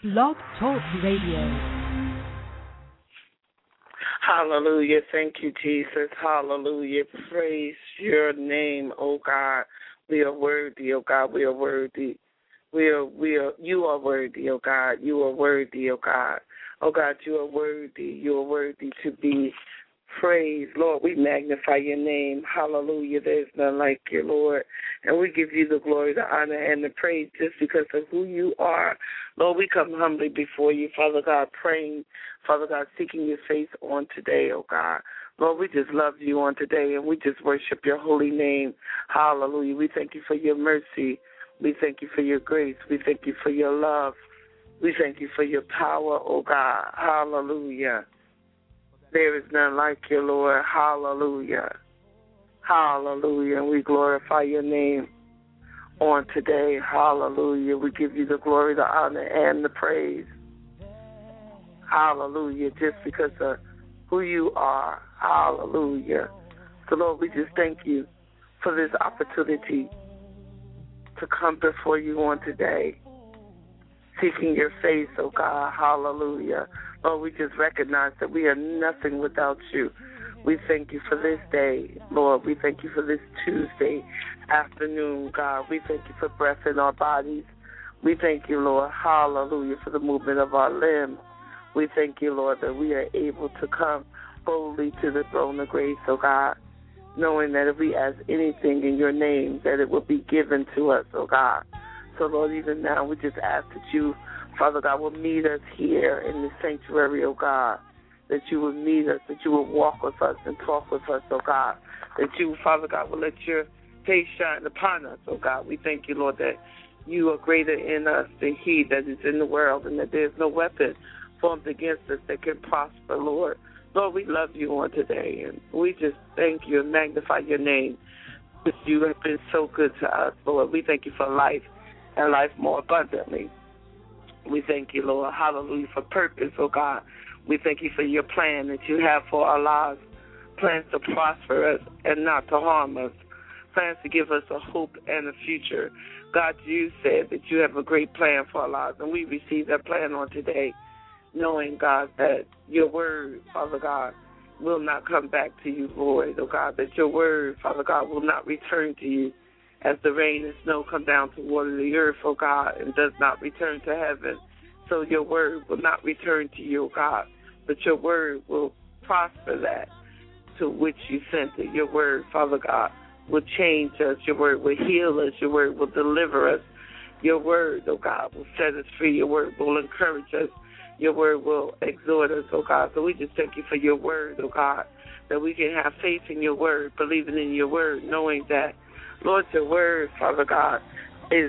Blog Talk Radio. Hallelujah. Thank you, Jesus. Hallelujah. Praise your name, oh God. We are worthy, oh God. We are worthy. You are worthy, oh God. You are worthy, oh God. Oh God, you are worthy. You are worthy to be praised. Lord, we magnify your name. Hallelujah. There's none like you, Lord. And we give you the glory, the honor, and the praise just because of who you are. Lord, we come humbly before you, Father God, praying, Father God, seeking your face on today, oh God. Lord, we just love you on today, and we just worship your holy name. Hallelujah. We thank you for your mercy. We thank you for your grace. We thank you for your love. We thank you for your power, oh God. Hallelujah. There is none like you, Lord. Hallelujah. Hallelujah. And we glorify your name on today. Hallelujah. We give you the glory, the honor, and the praise. Hallelujah. Just because of who you are. Hallelujah. So, Lord, we just thank you for this opportunity to come before you on today, seeking your face, oh God. Hallelujah. Lord, we just recognize that we are nothing without you. We thank you for this day, Lord. We thank you for this Tuesday afternoon, God. We thank you for breath in our bodies. We thank you, Lord, hallelujah, for the movement of our limbs. We thank you, Lord, that we are able to come boldly to the throne of grace, oh God, knowing that if we ask anything in your name, that it will be given to us, oh God. So, Lord, even now we just ask that you, Father God, will meet us here in the sanctuary, oh God, that you will meet us, that you will walk with us and talk with us, oh God, that you, Father God, will let your face shine upon us, oh God. We thank you, Lord, that you are greater in us than he that is in the world, and that there's no weapon formed against us that can prosper, Lord. Lord, we love you on today, and we just thank you and magnify your name. You have been so good to us, Lord. We thank you for life and life more abundantly. We thank you, Lord, hallelujah, for purpose, oh God. We thank you for your plan that you have for our lives, plans to prosper us and not to harm us, plans to give us a hope and a future. God, you said that you have a great plan for our lives, and we receive that plan on today, knowing, God, that your word, Father God, will not come back to you void, oh God, that your word, Father God, will not return to you as the rain and snow come down to water the earth, oh God, and does not return to heaven. So your word will not return to you, oh God, but your word will prosper that to which you sent it. Your word, Father God, will change us. Your word will heal us. Your word will deliver us. Your word, oh God, will set us free. Your word will encourage us. Your word will exhort us, oh God. So we just thank you for your word, oh God, that we can have faith in your word, believing in your word, knowing that, Lord, your word, Father God, is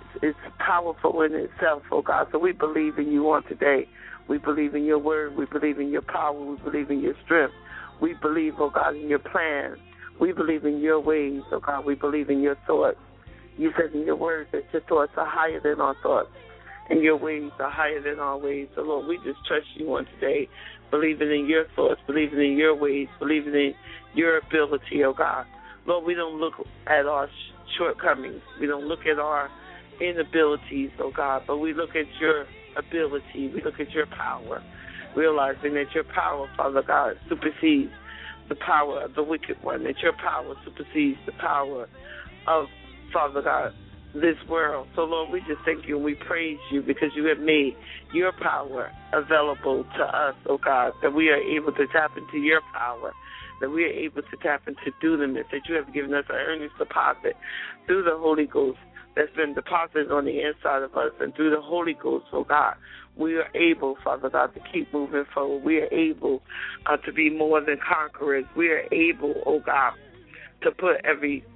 powerful in itself, oh God. So we believe in you on today. We believe in your word. We believe in your power. We believe in your strength. We believe, oh God, in your plans. We believe in your ways, oh God. We believe in your thoughts. You said in your word that your thoughts are higher than our thoughts, and your ways are higher than our ways. So, Lord, we just trust you on today, believing in your thoughts, believing in your ways, believing in your ability, oh God. Lord, we don't look at our shortcomings. We don't look at our inabilities, oh God, but we look at your ability. We look at your power, realizing that your power, Father God, supersedes the power of the wicked one, that your power supersedes the power of, Father God, this world. So, Lord, we just thank you and we praise you because you have made your power available to us, oh God, that we are able to tap into your power, that we are able to tap into dunamis, that you have given us an earnest deposit through the Holy Ghost that's been deposited on the inside of us, and through the Holy Ghost, oh God, we are able, Father God, to keep moving forward. We are able to be more than conquerors. We are able, oh God, to put every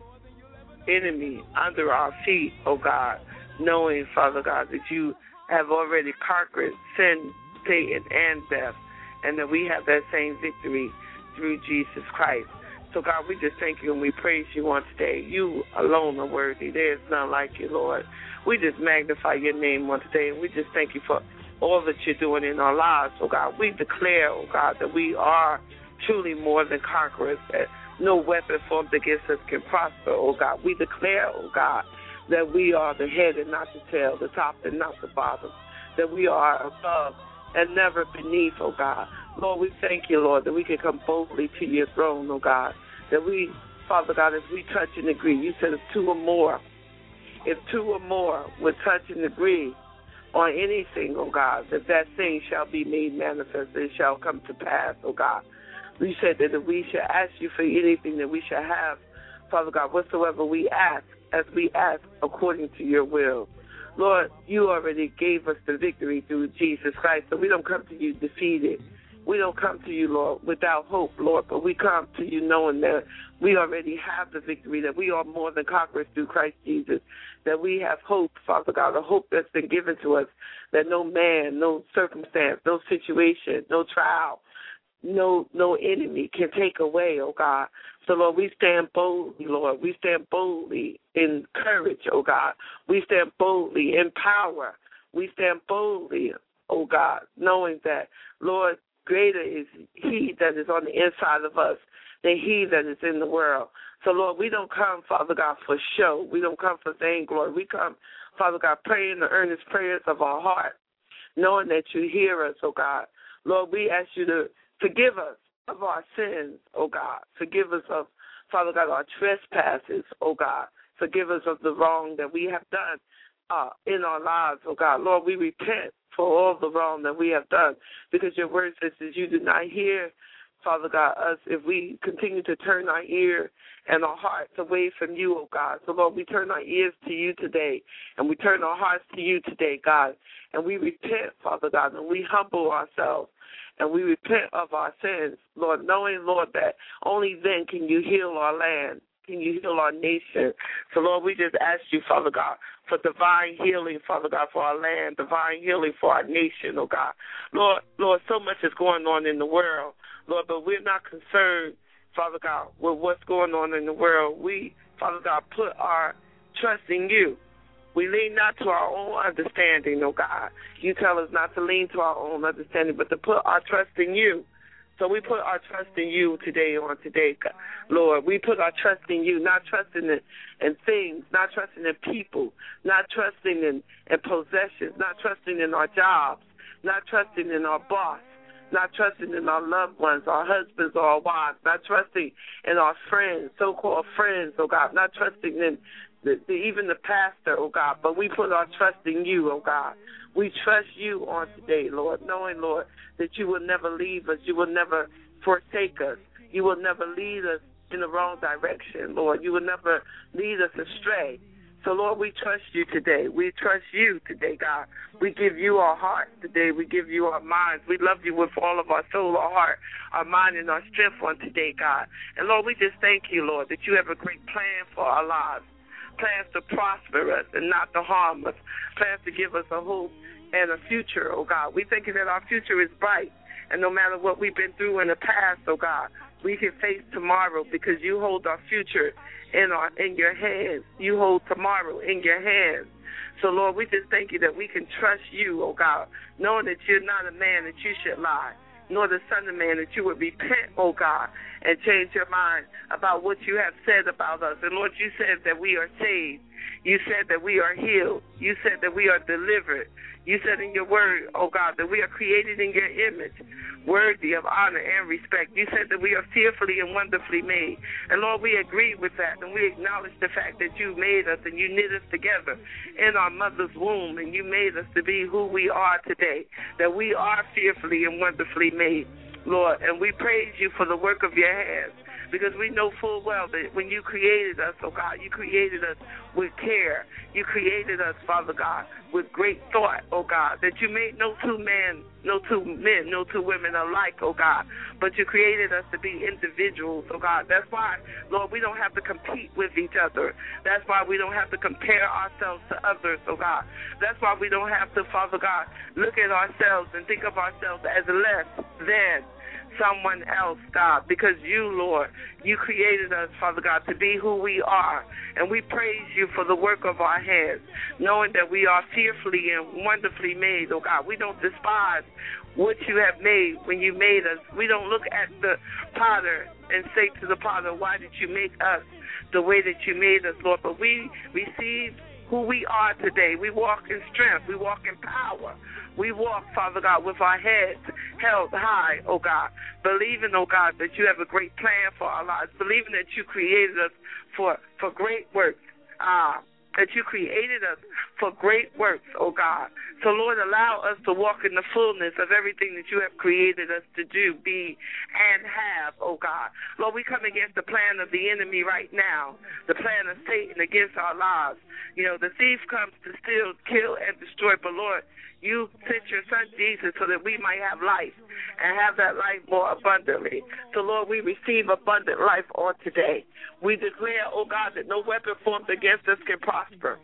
enemy under our feet, oh God, knowing, Father God, that you have already conquered sin, Satan, and death, and that we have that same victory through Jesus Christ. So, God, we just thank you and we praise you on today. You alone are worthy. There is none like you, Lord. We just magnify your name on today, and we just thank you for all that you're doing in our lives, oh God. We declare, oh God, that we are truly more than conquerors, that no weapon formed against us can prosper, oh God. We declare, oh God, that we are the head and not the tail, the top and not the bottom, that we are above and never beneath, oh God. Lord, we thank you, Lord, that we can come boldly to your throne, oh God, that we, Father God, as we touch and agree, you said if two or more would touch and agree on anything, oh God, that thing shall be made manifest, it shall come to pass, oh God. We said that if we shall ask you for anything that we shall have, Father God, whatsoever we ask, as we ask according to your will. Lord, you already gave us the victory through Jesus Christ, so we don't come to you defeated. We don't come to you, Lord, without hope, Lord, but we come to you knowing that we already have the victory, that we are more than conquerors through Christ Jesus, that we have hope, Father God, a hope that's been given to us, that no man, no circumstance, no situation, no trial, no enemy can take away, oh God. So, Lord, we stand boldly, Lord. We stand boldly in courage, oh God. We stand boldly in power. We stand boldly, oh God, knowing that, Lord, greater is he that is on the inside of us than he that is in the world. So, Lord, we don't come, Father God, for show. We don't come for vainglory. We come, Father God, praying the earnest prayers of our heart, knowing that you hear us, oh God. Lord, we ask you to forgive us of our sins, oh God. Forgive us of, Father God, our trespasses, oh God. Forgive us of the wrong that we have done in our lives, oh God. Lord, we repent for all the wrong that we have done, because your word says that you do not hear, Father God, us if we continue to turn our ear and our hearts away from you, oh God. So, Lord, we turn our ears to you today, and we turn our hearts to you today, God. And we repent, Father God, and we humble ourselves, and we repent of our sins, Lord, knowing, Lord, that only then can you heal our land, can you heal our nation. So, Lord, we just ask you, Father God, for divine healing, Father God, for our land, divine healing for our nation, oh God. Lord, so much is going on in the world, Lord, but we're not concerned, Father God, with what's going on in the world. We, Father God, put our trust in you. We lean not to our own understanding, oh God. You tell us not to lean to our own understanding, but to put our trust in you. So we put our trust in you today, God. Lord. We put our trust in you, not trusting in things, not trusting in people, not trusting in possessions, not trusting in our jobs, not trusting in our boss, not trusting in our loved ones, our husbands or our wives, not trusting in our friends, so-called friends, oh God, not trusting in even the pastor, oh God, but we put our trust in you, oh God. We trust you on today, Lord, knowing, Lord, that you will never leave us. You will never forsake us. You will never lead us in the wrong direction, Lord. You will never lead us astray. So, Lord, we trust you today. We trust you today, God. We give you our heart today. We give you our minds. We love you with all of our soul, our heart, our mind, and our strength on today, God. And, Lord, we just thank you, Lord, that you have a great plan for our lives, plans to prosper us and not to harm us, plans to give us a hope and a future, oh God. We thank you that our future is bright, and no matter what we've been through in the past, oh God, we can face tomorrow because you hold our future in your hands. You hold tomorrow in your hands. So, Lord, we just thank you that we can trust you, oh God, knowing that you're not a man that you should lie, nor the son of man that you would repent, oh God, and change your mind about what you have said about us. And, Lord, you said that we are saved. You said that we are healed. You said that we are delivered. You said in your word, oh God, that we are created in your image, worthy of honor and respect. You said that we are fearfully and wonderfully made. And, Lord, we agree with that, and we acknowledge the fact that you made us and you knit us together in our mother's womb, and you made us to be who we are today, that we are fearfully and wonderfully made, Lord. And we praise you for the work of your hands, because we know full well that when you created us, oh God, you created us with care. You created us, Father God, with great thought, oh God, that you made no two men, no two women alike, oh God, but you created us to be individuals, oh God. That's why, Lord, we don't have to compete with each other. That's why we don't have to compare ourselves to others, oh God. That's why we don't have to, Father God, look at ourselves and think of ourselves as less than someone else, God, because you, Lord, you created us, Father God, to be who we are. And we praise you for the work of our hands, knowing that we are fearfully and wonderfully made, oh God. We don't despise what you have made when you made us. We don't look at the potter and say to the potter, why did you make us the way that you made us, Lord? But we receive who we are today. We walk in strength. We walk in power. We walk, Father God, with our heads held high, oh God, believing, oh God, that you have a great plan for our lives, believing that you created us for great works, that you created us for great works, oh God. So, Lord, allow us to walk in the fullness of everything that you have created us to do, be, and have, oh God. Lord, we come against the plan of the enemy right now, the plan of Satan against our lives. You know, the thief comes to steal, kill, and destroy, but, Lord, you sent your son Jesus so that we might have life and have that life more abundantly. So, Lord, we receive abundant life on today. We declare, oh God, that no weapon formed against us can prosper.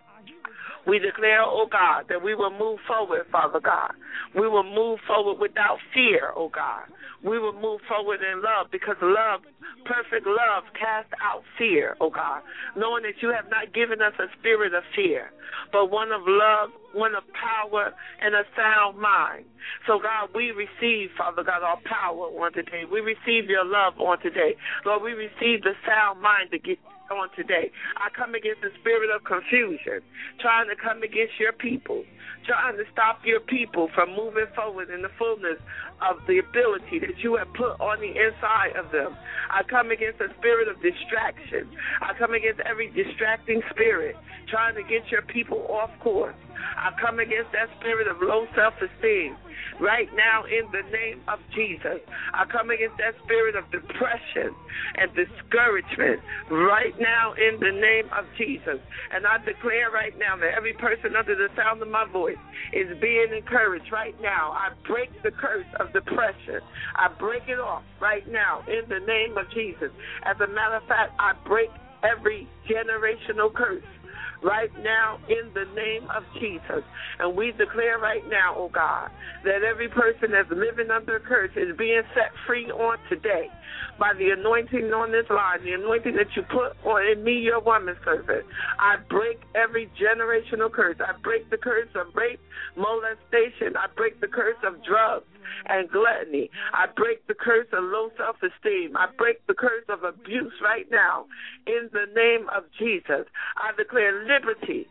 We declare, oh God, that we will move forward, Father God. We will move forward without fear, oh God. We will move forward in love because love, perfect love, casts out fear, oh God, knowing that you have not given us a spirit of fear, but one of love, one of power, and a sound mind. So, God, we receive, Father God, our power on today. We receive your love on today. Lord, we receive the sound mind to get on today. I come against the spirit of confusion, trying to come against your people, trying to stop your people from moving forward in the fullness of the ability that you have put on the inside of them. I come against the spirit of distraction. I come against every distracting spirit, trying to get your people off course. I come against that spirit of low self-esteem right now in the name of Jesus. I come against that spirit of depression and discouragement right now in the name of Jesus. And I declare right now that every person under the sound of my voice is being encouraged right now. I break the curse of depression. I break it off right now in the name of Jesus. As a matter of fact, I break every generational curse right now in the name of Jesus. And we declare right now, oh God, that every person that's living under a curse is being set free on today by the anointing on this line, the anointing that you put on in me, your woman servant. I break every generational curse. I break the curse of rape, molestation. I break the curse of drugs and gluttony. I break the curse of low self-esteem. I break the curse of abuse right now in the name of Jesus. I declare liberty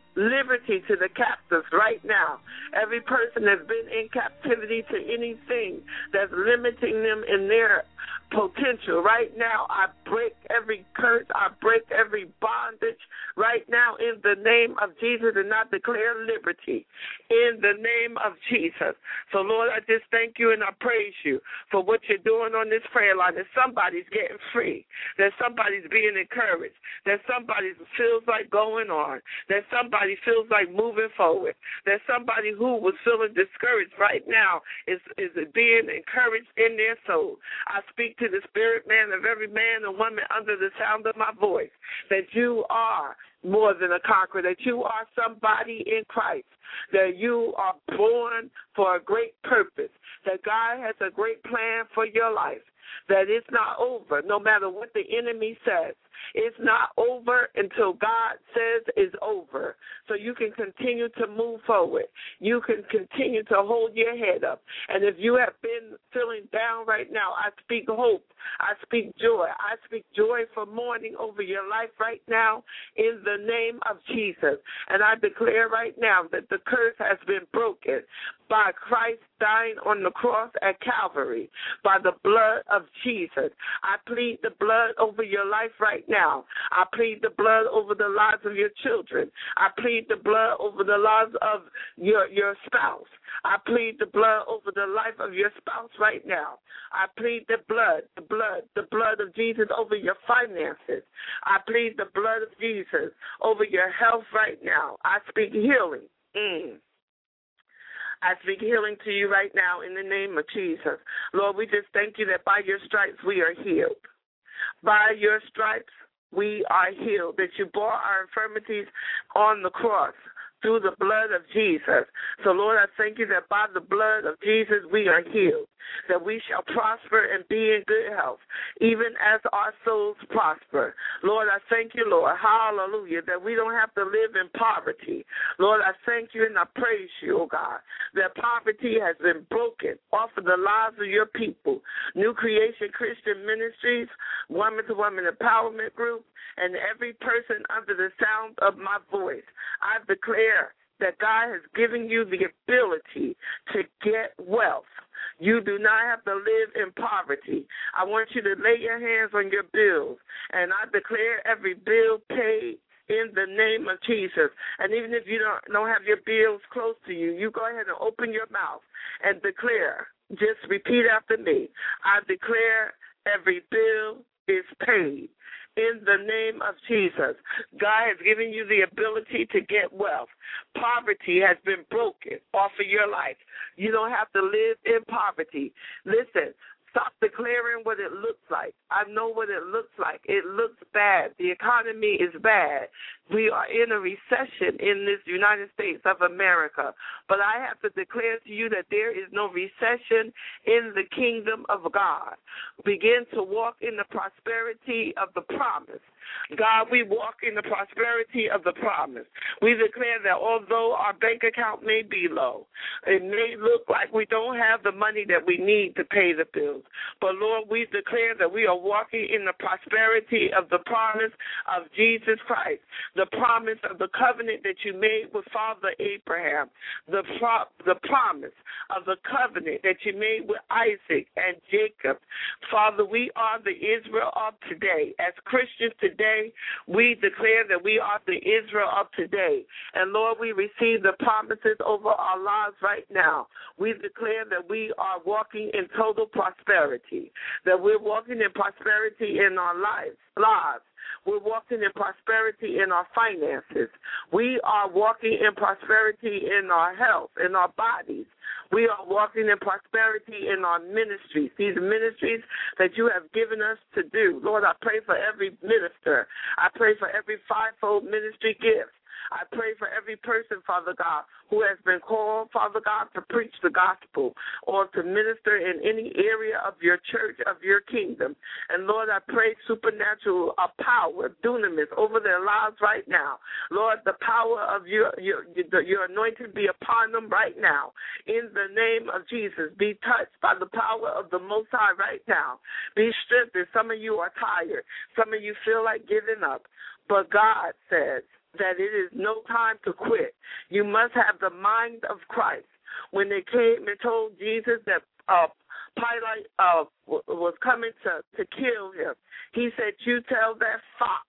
to the captives right now. Every person that's been in captivity to anything that's limiting them in their potential. Right now, I break every curse. I break every bondage right now in the name of Jesus, and I declare liberty in the name of Jesus. So, Lord, I just thank you and I praise you for what you're doing on this prayer line, that somebody's getting free, that somebody's being encouraged, that somebody feels like going on, that somebody feels like moving forward, that somebody who was feeling discouraged right now is being encouraged in their soul. I speak to the spirit man of every man and woman under the sound of my voice, that you are more than a conqueror, that you are somebody in Christ, that you are born for a great purpose, that God has a great plan for your life, that it's not over no matter what the enemy says. It's not over until God says it's over. So you can continue to move forward. You can continue to hold your head up. And if you have been feeling down right now, I speak hope. I speak joy. I speak joy for morning over your life right now in the name of Jesus. And I declare right now that the curse has been broken by Christ dying on the cross at Calvary, by the blood of Jesus. I plead the blood over your life right now. I plead the blood over the lives of your children. I plead the blood over the lives of your spouse. I plead the blood over the life of your spouse right now. I plead the blood of Jesus over your finances. I plead the blood of Jesus over your health right now. I speak healing. I speak healing to you right now in the name of Jesus. Lord, we just thank you that by your stripes we are healed. By your stripes we are healed, that you bore our infirmities on the cross through the blood of Jesus. So, Lord, I thank you that by the blood of Jesus we are healed. that we shall prosper and be in good health, even as our souls prosper. Lord, I thank you, Lord, hallelujah, that we don't have to live in poverty. Lord, I thank you and I praise you, oh God, that poverty has been broken off of the lives of your people. New Creation Christian Ministries, Woman to Woman Empowerment Group, and every person under the sound of my voice, I declare that God has given you the ability to get wealth. You do not have to live in poverty. I want you to lay your hands on your bills, and I declare every bill paid in the name of Jesus. And even if you don't have your bills close to you, you go ahead and open your mouth and declare. Just repeat after me. I declare every bill is paid. In the name of Jesus, God has given you the ability to get wealth. Poverty has been broken off of your life. You don't have to live in poverty. Listen, stop declaring what it looks like. I know what it looks like. It looks bad. The economy is bad. We are in a recession in this United States of America. But I have to declare to you that there is no recession in the kingdom of God. Begin to walk in the prosperity of the promise. God, we walk in the prosperity of the promise. We declare that although our bank account may be low, it may look like we don't have the money that we need to pay the bills. But, Lord, we declare that we are walking in the prosperity of the promise of Jesus Christ, the promise of the covenant that you made with Father Abraham, the promise of the covenant that you made with Isaac and Jacob. Father, we are the Israel of today. As Christians today, we declare that we are the Israel of today. And, Lord, we receive the promises over our lives right now. We declare that we are walking in total prosperity, that we're walking in prosperity in our lives. We're walking in prosperity in our finances. We are walking in prosperity in our health, in our bodies. We are walking in prosperity in our ministries, these ministries that you have given us to do. Lord, I pray for every minister. I pray for every fivefold ministry gift. I pray for every person, Father God, who has been called, Father God, to preach the gospel or to minister in any area of your church, of your kingdom. And, Lord, I pray supernatural power, dunamis, over their lives right now. Lord, the power of your anointing be upon them right now. In the name of Jesus, be touched by the power of the Most High right now. Be strengthened. Some of you are tired. Some of you feel like giving up. But God says that it is no time to quit. You must have the mind of Christ. When they came and told Jesus that Pilate was coming to kill him, he said, you tell that fox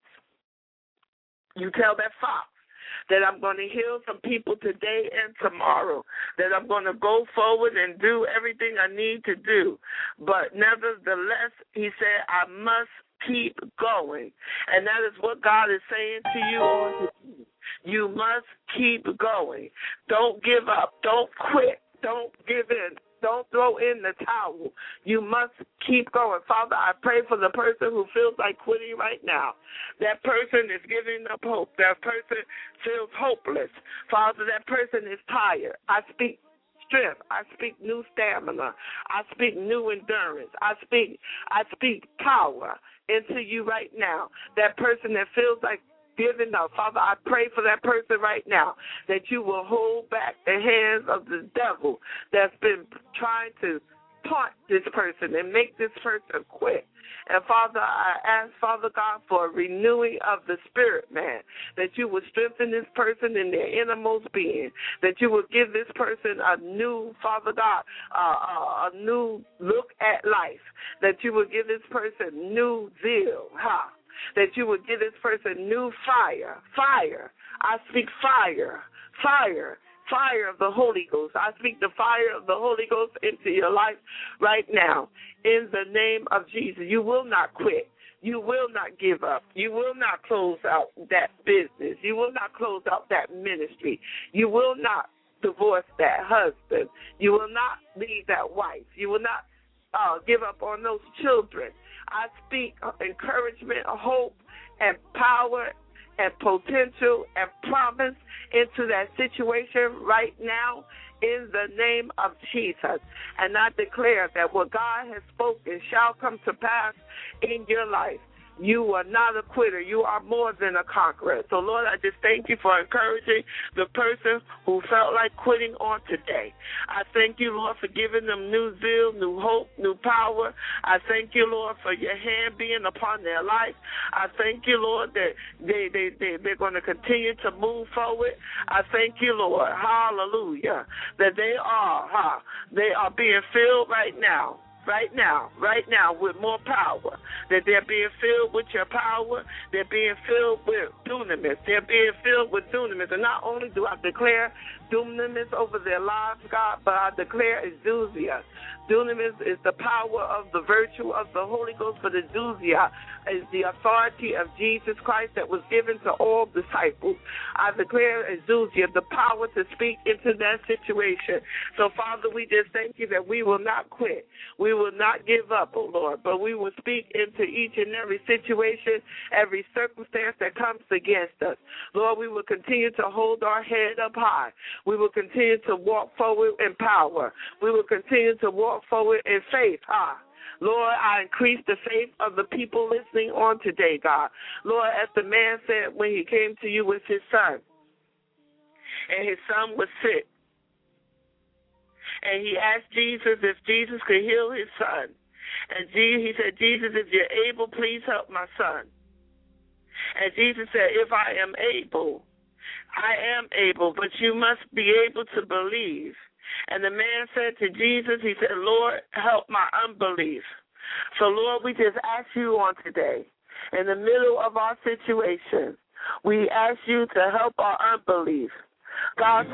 that I'm going to heal some people today and tomorrow, that I'm going to go forward and do everything I need to do. But nevertheless, he said, I must keep going. And that is what God is saying to you on today. You must keep going. Don't give up. Don't quit. Don't give in. Don't throw in the towel. You must keep going. Father, I pray for the person who feels like quitting right now. That person is giving up hope. That person feels hopeless. Father, that person is tired. I speak strength. I speak new stamina. I speak new endurance. I speak power into you right now. That person that feels like giving up, Father, I pray for that person right now, that you will hold back the hands of the devil that's been trying to taunt this person and make this person quit. And, Father, I ask, Father God, for a renewing of the spirit, man, that you would strengthen this person in their innermost being, that you would give this person a new, Father God, a new look at life, that you would give this person new zeal, that you would give this person new fire. I speak fire of the Holy Ghost. I speak the fire of the Holy Ghost into your life right now. In the name of Jesus, you will not quit. You will not give up. You will not close out that business. You will not close out that ministry. You will not divorce that husband. You will not leave that wife. You will not give up on those children. I speak encouragement, hope, and power and potential and promise into that situation right now in the name of Jesus. And I declare that what God has spoken shall come to pass in your life. You are not a quitter. You are more than a conqueror. So, Lord, I just thank you for encouraging the person who felt like quitting on today. I thank you, Lord, for giving them new zeal, new hope, new power. I thank you, Lord, for your hand being upon their life. I thank you, Lord, that they're going to continue to move forward. I thank you, Lord, hallelujah, that they are being filled right now, with more power, that they're being filled with your power, they're being filled with dunamis, and not only do I declare dunamis over their lives, God, but I declare exousia. Dunamis is the power of the virtue of the Holy Ghost, but exousia is the authority of Jesus Christ that was given to all disciples. I declare exousia, the power to speak into that situation. So, Father, we just thank you that we will not quit. We will not give up, oh Lord, but we will speak into each and every situation, every circumstance that comes against us. Lord, we will continue to hold our head up high. We will continue to walk forward in power. We will continue to walk forward in faith. Lord, I increase the faith of the people listening on today, God. Lord, as the man said when he came to you with his son, and his son was sick, and he asked Jesus if Jesus could heal his son. And he said, Jesus, if you're able, please help my son. And Jesus said, if I am able, but you must be able to believe. And the man said to Jesus, he said, Lord, help my unbelief. So, Lord, we just ask you on today, in the middle of our situation, we ask you to help our unbelief. God,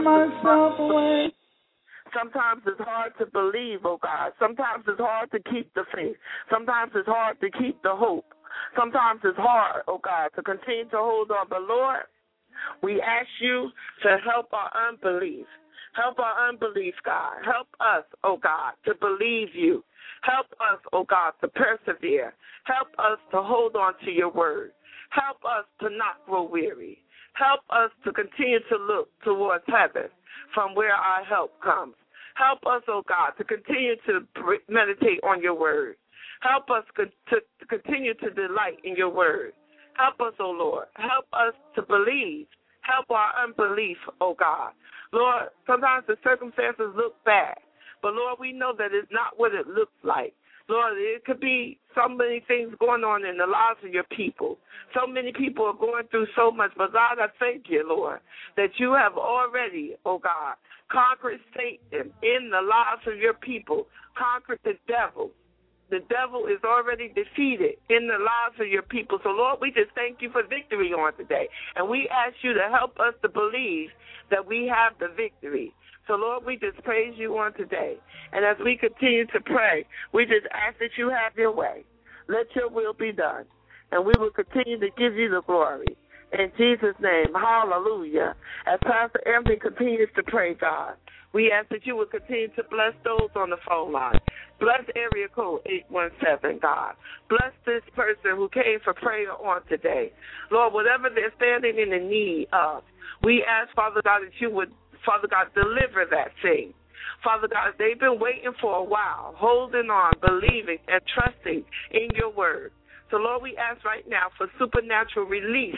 sometimes it's hard to believe, oh God. Sometimes it's hard to keep the faith. Sometimes it's hard to keep the hope. Sometimes it's hard, oh God, to continue to hold on. But, Lord, we ask you to help our unbelief. Help our unbelief, God. Help us, oh God, to believe you. Help us, oh God, to persevere. Help us to hold on to your word. Help us to not grow weary. Help us to continue to look towards heaven from where our help comes. Help us, oh God, to continue to meditate on your word. Help us to continue to delight in your word. Help us, oh Lord. Help us to believe. Help our unbelief, oh God. Lord, sometimes the circumstances look bad, but, Lord, we know that it's not what it looks like. Lord, it could be so many things going on in the lives of your people. So many people are going through so much, but, God, I thank you, Lord, that you have already, oh God, conquered Satan in the lives of your people, conquered the devil. The devil is already defeated in the lives of your people. So, Lord, we just thank you for victory on today. And we ask you to help us to believe that we have the victory. So, Lord, we just praise you on today. And as we continue to pray, we just ask that you have your way. Let your will be done. And we will continue to give you the glory. In Jesus' name, hallelujah. As Pastor Anthony continues to pray, God, we ask that you will continue to bless those on the phone line. Bless area code 817, God. Bless this person who came for prayer on today. Lord, whatever they're standing in the need of, we ask, Father God, that you would, Father God, deliver that thing. Father God, they've been waiting for a while, holding on, believing, and trusting in your word. So, Lord, we ask right now for supernatural release.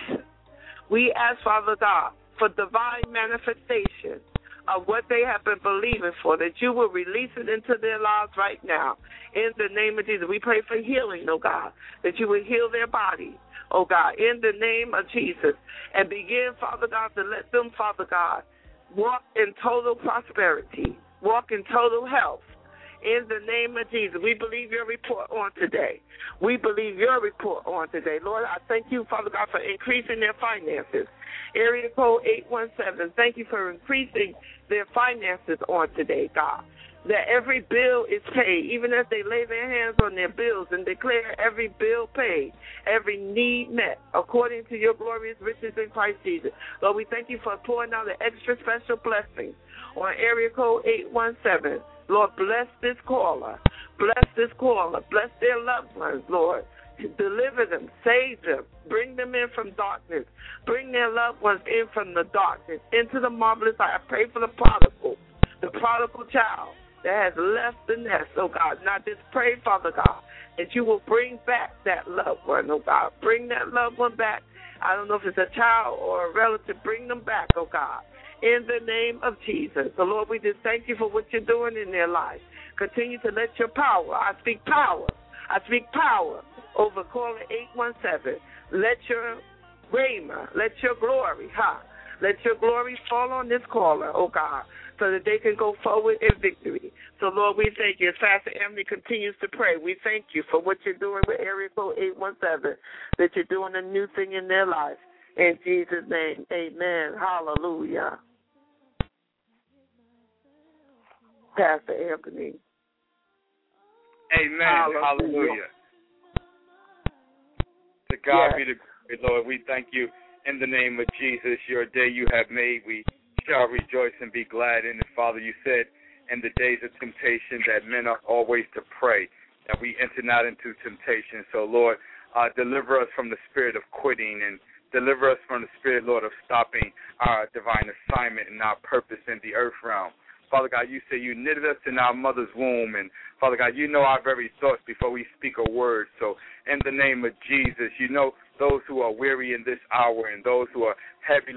We ask, Father God, for divine manifestation of what they have been believing for, that you will release it into their lives right now. In the name of Jesus, we pray for healing, oh God, that you will heal their body, oh God, in the name of Jesus. And begin, Father God, to let them, Father God, walk in total prosperity, walk in total health. In the name of Jesus, we believe your report on today. We believe your report on today. Lord, I thank you, Father God, for increasing their finances. Area code 817, thank you for increasing their finances on today, God. That every bill is paid, even as they lay their hands on their bills and declare every bill paid, every need met, according to your glorious riches in Christ Jesus. Lord, we thank you for pouring out an extra special blessing on area code 817. Lord, bless this caller. Bless this caller. Bless their loved ones, Lord. Deliver them. Save them. Bring them in from darkness. Bring their loved ones in from the darkness into the marvelous light. I pray for the prodigal the prodigal child that has left the nest, oh God. And I just pray, Father God, that you will bring back that loved one, oh God. Bring that loved one back. I don't know if it's a child or a relative. Bring them back, oh God, in the name of Jesus. So, Lord, we just thank you for what you're doing in their life. Continue to let your power, I speak power over caller 817. Let your rhema, let your glory, let your glory fall on this caller, oh God, so that they can go forward in victory. So, Lord, we thank you. As Pastor Emily continues to pray, we thank you for what you're doing with area code 817, that you're doing a new thing in their life. In Jesus' name, amen. Hallelujah. Pastor Anthony. Amen. Hallelujah. To God be the glory, Lord. We thank you in the name of Jesus. Your day you have made. We shall rejoice and be glad in it. Father, you said in the days of temptation that men are always to pray, that we enter not into temptation. So, Lord, deliver us from the spirit of quitting and deliver us from the spirit, Lord, of stopping our divine assignment and our purpose in the earth realm. Father God, you say you knitted us in our mother's womb, and Father God, you know our very thoughts before we speak a word. So in the name of Jesus, you know those who are weary in this hour and those who are heavy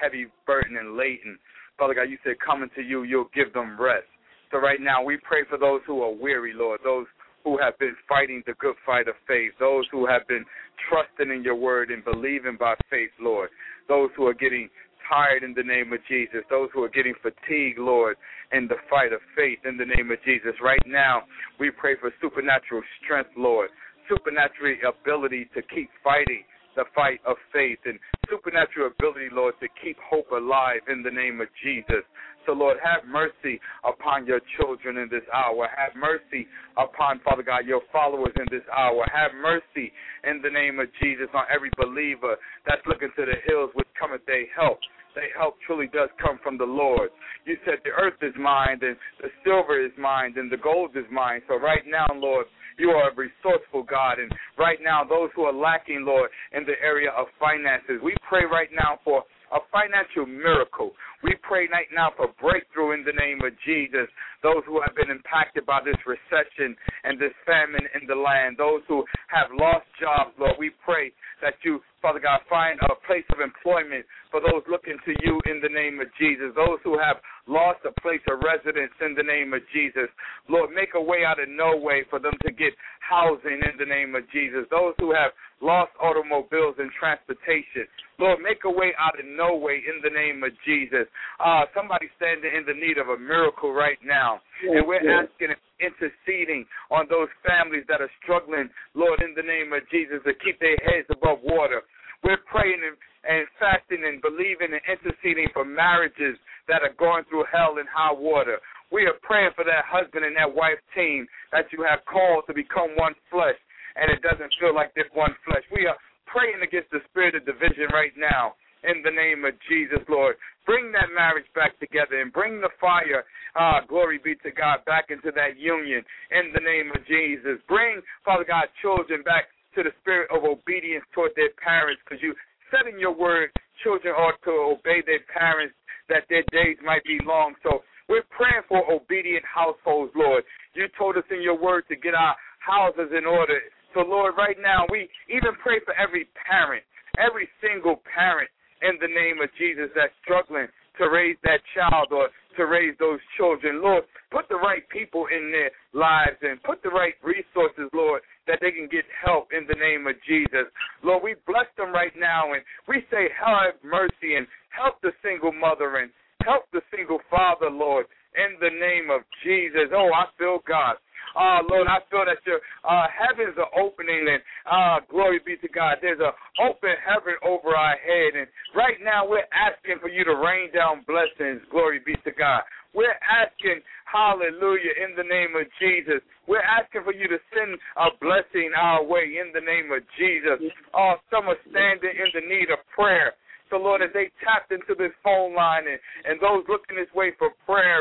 burden and laden. Father God, you said coming to you, you'll give them rest. So right now we pray for those who are weary, Lord, those who have been fighting the good fight of faith, those who have been trusting in your word and believing by faith, Lord, those who are getting tired in the name of Jesus, those who are getting fatigued, Lord, in the fight of faith in the name of Jesus. Right now, we pray for supernatural strength, Lord, supernatural ability to keep fighting the fight of faith and supernatural ability, Lord, to keep hope alive in the name of Jesus. So, Lord, have mercy upon your children in this hour. Have mercy upon, Father God, your followers in this hour. Have mercy in the name of Jesus on every believer that's looking to the hills which cometh their help. Their help truly does come from the Lord. You said the earth is mine and the silver is mine and the gold is mine. So right now, Lord, you are a resourceful God. And right now, those who are lacking, Lord, in the area of finances, we pray right now for a financial miracle. We pray right now for breakthrough in the name of Jesus. Those who have been impacted by this recession and this famine in the land, those who have lost jobs, Lord, we pray that you, Father God, find a place of employment for those looking to you in the name of Jesus. Those who have lost a place of residence in the name of Jesus. Lord, make a way out of no way for them to get housing in the name of Jesus. Those who have lost automobiles and transportation, Lord, make a way out of no way in the name of Jesus. Somebody standing in the need of a miracle right now. And we're asking and interceding on those families that are struggling, Lord, in the name of Jesus, to keep their heads above water. We're praying and fasting and believing and interceding for marriages that are going through hell and high water. We are praying for that husband and that wife team that you have called to become one flesh, and it doesn't feel like they're one flesh. We are praying against the spirit of division right now in the name of Jesus, Lord. Bring that marriage back together and bring the fire, glory be to God, back into that union in the name of Jesus. Bring, Father God, children back to the spirit of obedience toward their parents, because you said in your word, children ought to obey their parents that their days might be long. So we're praying for obedient households, Lord. You told us in your word to get our houses in order. So, Lord, right now, we even pray for every parent, every single parent in the name of Jesus that's struggling to raise that child or to raise those children. Lord, put the right people in their lives and put the right resources, Lord, that they can get help in the name of Jesus. Lord, we bless them right now, and we say have mercy and help the single mother and help the single father, Lord, in the name of Jesus. Oh, I feel God. Lord, I feel that your heavens are opening, and glory be to God. There's an open heaven over our head, and right now we're asking for you to rain down blessings. Glory be to God. We're asking, hallelujah, in the name of Jesus. We're asking for you to send a blessing our way in the name of Jesus. Some are standing in the need of prayer. So, Lord, as they tapped into this phone line and those looking this way for prayer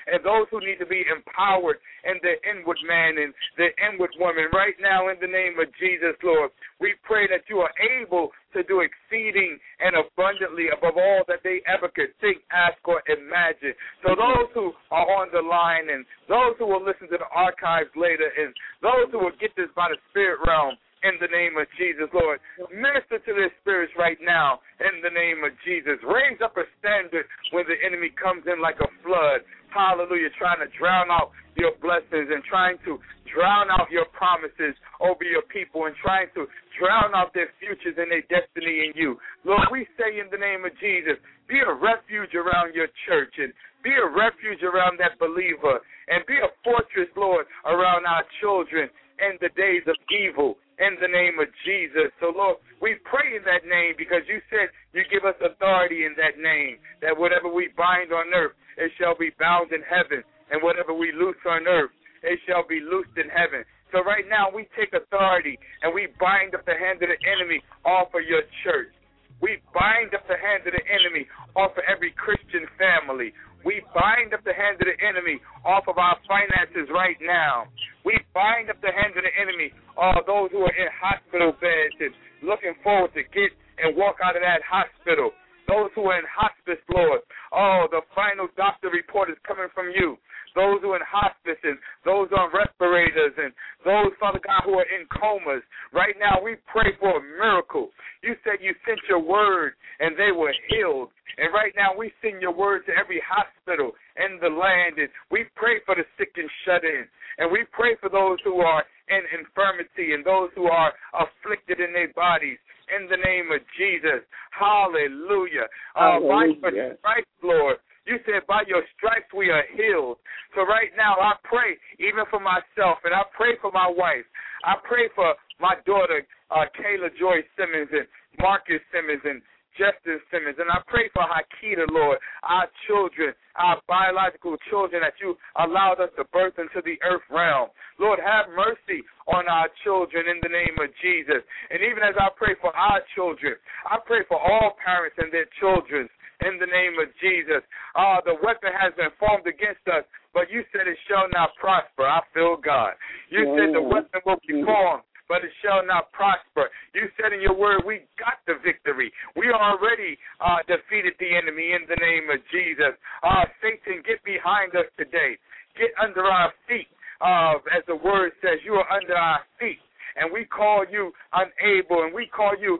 and those who need to be empowered in their inward man and their inward woman. Right now, in the name of Jesus, Lord, we pray that you are able to do exceeding and abundantly above all that they ever could think, ask, or imagine. So those who are on the line and those who will listen to the archives later and those who will get this by the spirit realm, in the name of Jesus, Lord, minister to their spirits right now in the name of Jesus. Raise up a standard when the enemy comes in like a flood. Hallelujah, trying to drown out your blessings and trying to drown out your promises over your people and trying to drown out their futures and their destiny in you. Lord, we say in the name of Jesus, be a refuge around your church and be a refuge around that believer and be a fortress, Lord, around our children in the days of evil. In the name of Jesus. So, Lord, we pray in that name because you said you give us authority in that name, that whatever we bind on earth, it shall be bound in heaven, and whatever we loose on earth, it shall be loosed in heaven. So right now we take authority and we bind up the hand of the enemy off of your church. We bind up the hand of the enemy off of every Christian family. We bind up the hand of the enemy off of our finances right now. We bind up the hand of the enemy, those who are in hospital beds and looking forward to get and walk out of that hospital. Those who are in hospice, Lord, the final doctor report is coming from you. Those who are in hospice and those on respirators and those, Father God, who are in comas. Right now we pray for a miracle. You said you sent your word and they were healed. And right now we send your word to every hospital in the land. And we pray for the sick and shut in. And we pray for those who are in infirmity and those who are afflicted in their bodies. In the name of Jesus. Hallelujah. By your stripes, Lord. You said by your stripes we are healed. So right now I pray even for myself and I pray for my wife. I pray for my daughter, Kayla Joy Simmons and Marcus Simmons and Justin Simmons. And I pray for Hakita, Lord, our children, our biological children that you allowed us to birth into the earth realm. Lord, have mercy on our children in the name of Jesus. And even as I pray for our children, I pray for all parents and their children in the name of Jesus. The weapon has been formed against us, but you said it shall not prosper. I feel God. You said the weapon will be formed, but it shall not prosper. You said in your word, we got the victory. We already defeated the enemy in the name of Jesus. Satan, get behind us today. Get under our feet. As the word says, you are under our feet. And we call you unable, and we call you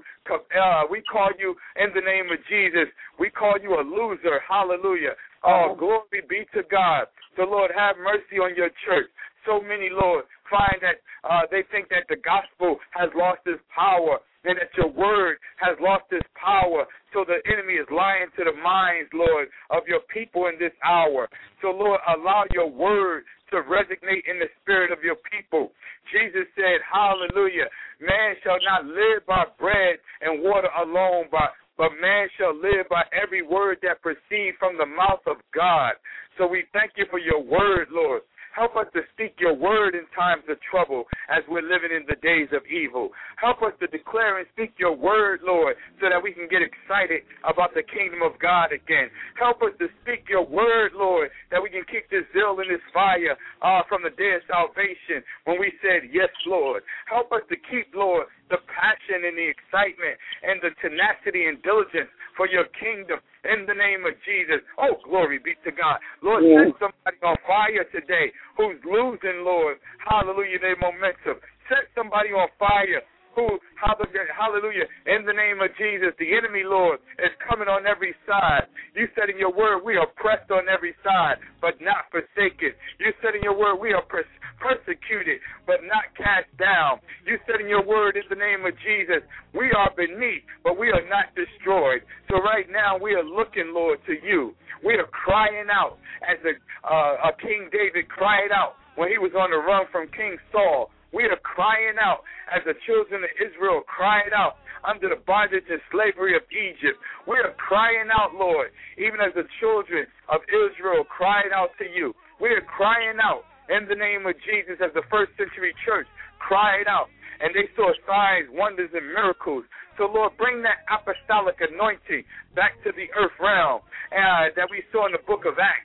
in the name of Jesus. We call you a loser. Hallelujah. Glory be to God. So, Lord, have mercy on your church. So many, Lord, find that they think that the gospel has lost its power and that your word has lost its power. So the enemy is lying to the minds, Lord, of your people in this hour. So, Lord, allow your word to resonate in the spirit of your people. Jesus said, hallelujah, man shall not live by bread and water alone, but man shall live by every word that proceeds from the mouth of God. So we thank you for your word, Lord. Help us to speak your word in times of trouble as we're living in the days of evil. Help us to declare and speak your word, Lord, so that we can get excited about the kingdom of God again. Help us to speak your word, Lord, that we can keep this zeal and this fire from the day of salvation when we said, yes, Lord. Help us to keep, Lord, the passion and the excitement and the tenacity and diligence for your kingdom in the name of Jesus. Oh, glory be to God. Lord, set somebody on fire today who's losing, Lord, hallelujah, their momentum. Set somebody on fire who, hallelujah, in the name of Jesus, the enemy, Lord, is coming on every side. You said in your word, we are pressed on every side, but not forsaken. You said in your word, we are persecuted, but not cast down. You said in your word, in the name of Jesus, we are beneath, but we are not destroyed. So right now, we are looking, Lord, to you. We are crying out as a King David cried out when he was on the run from King Saul. We are crying out as the children of Israel cried out under the bondage and slavery of Egypt. We are crying out, Lord, even as the children of Israel cried out to you. We are crying out in the name of Jesus as the first century church cried out, and they saw signs, wonders, and miracles. So, Lord, bring that apostolic anointing back to the earth realm that we saw in the book of Acts,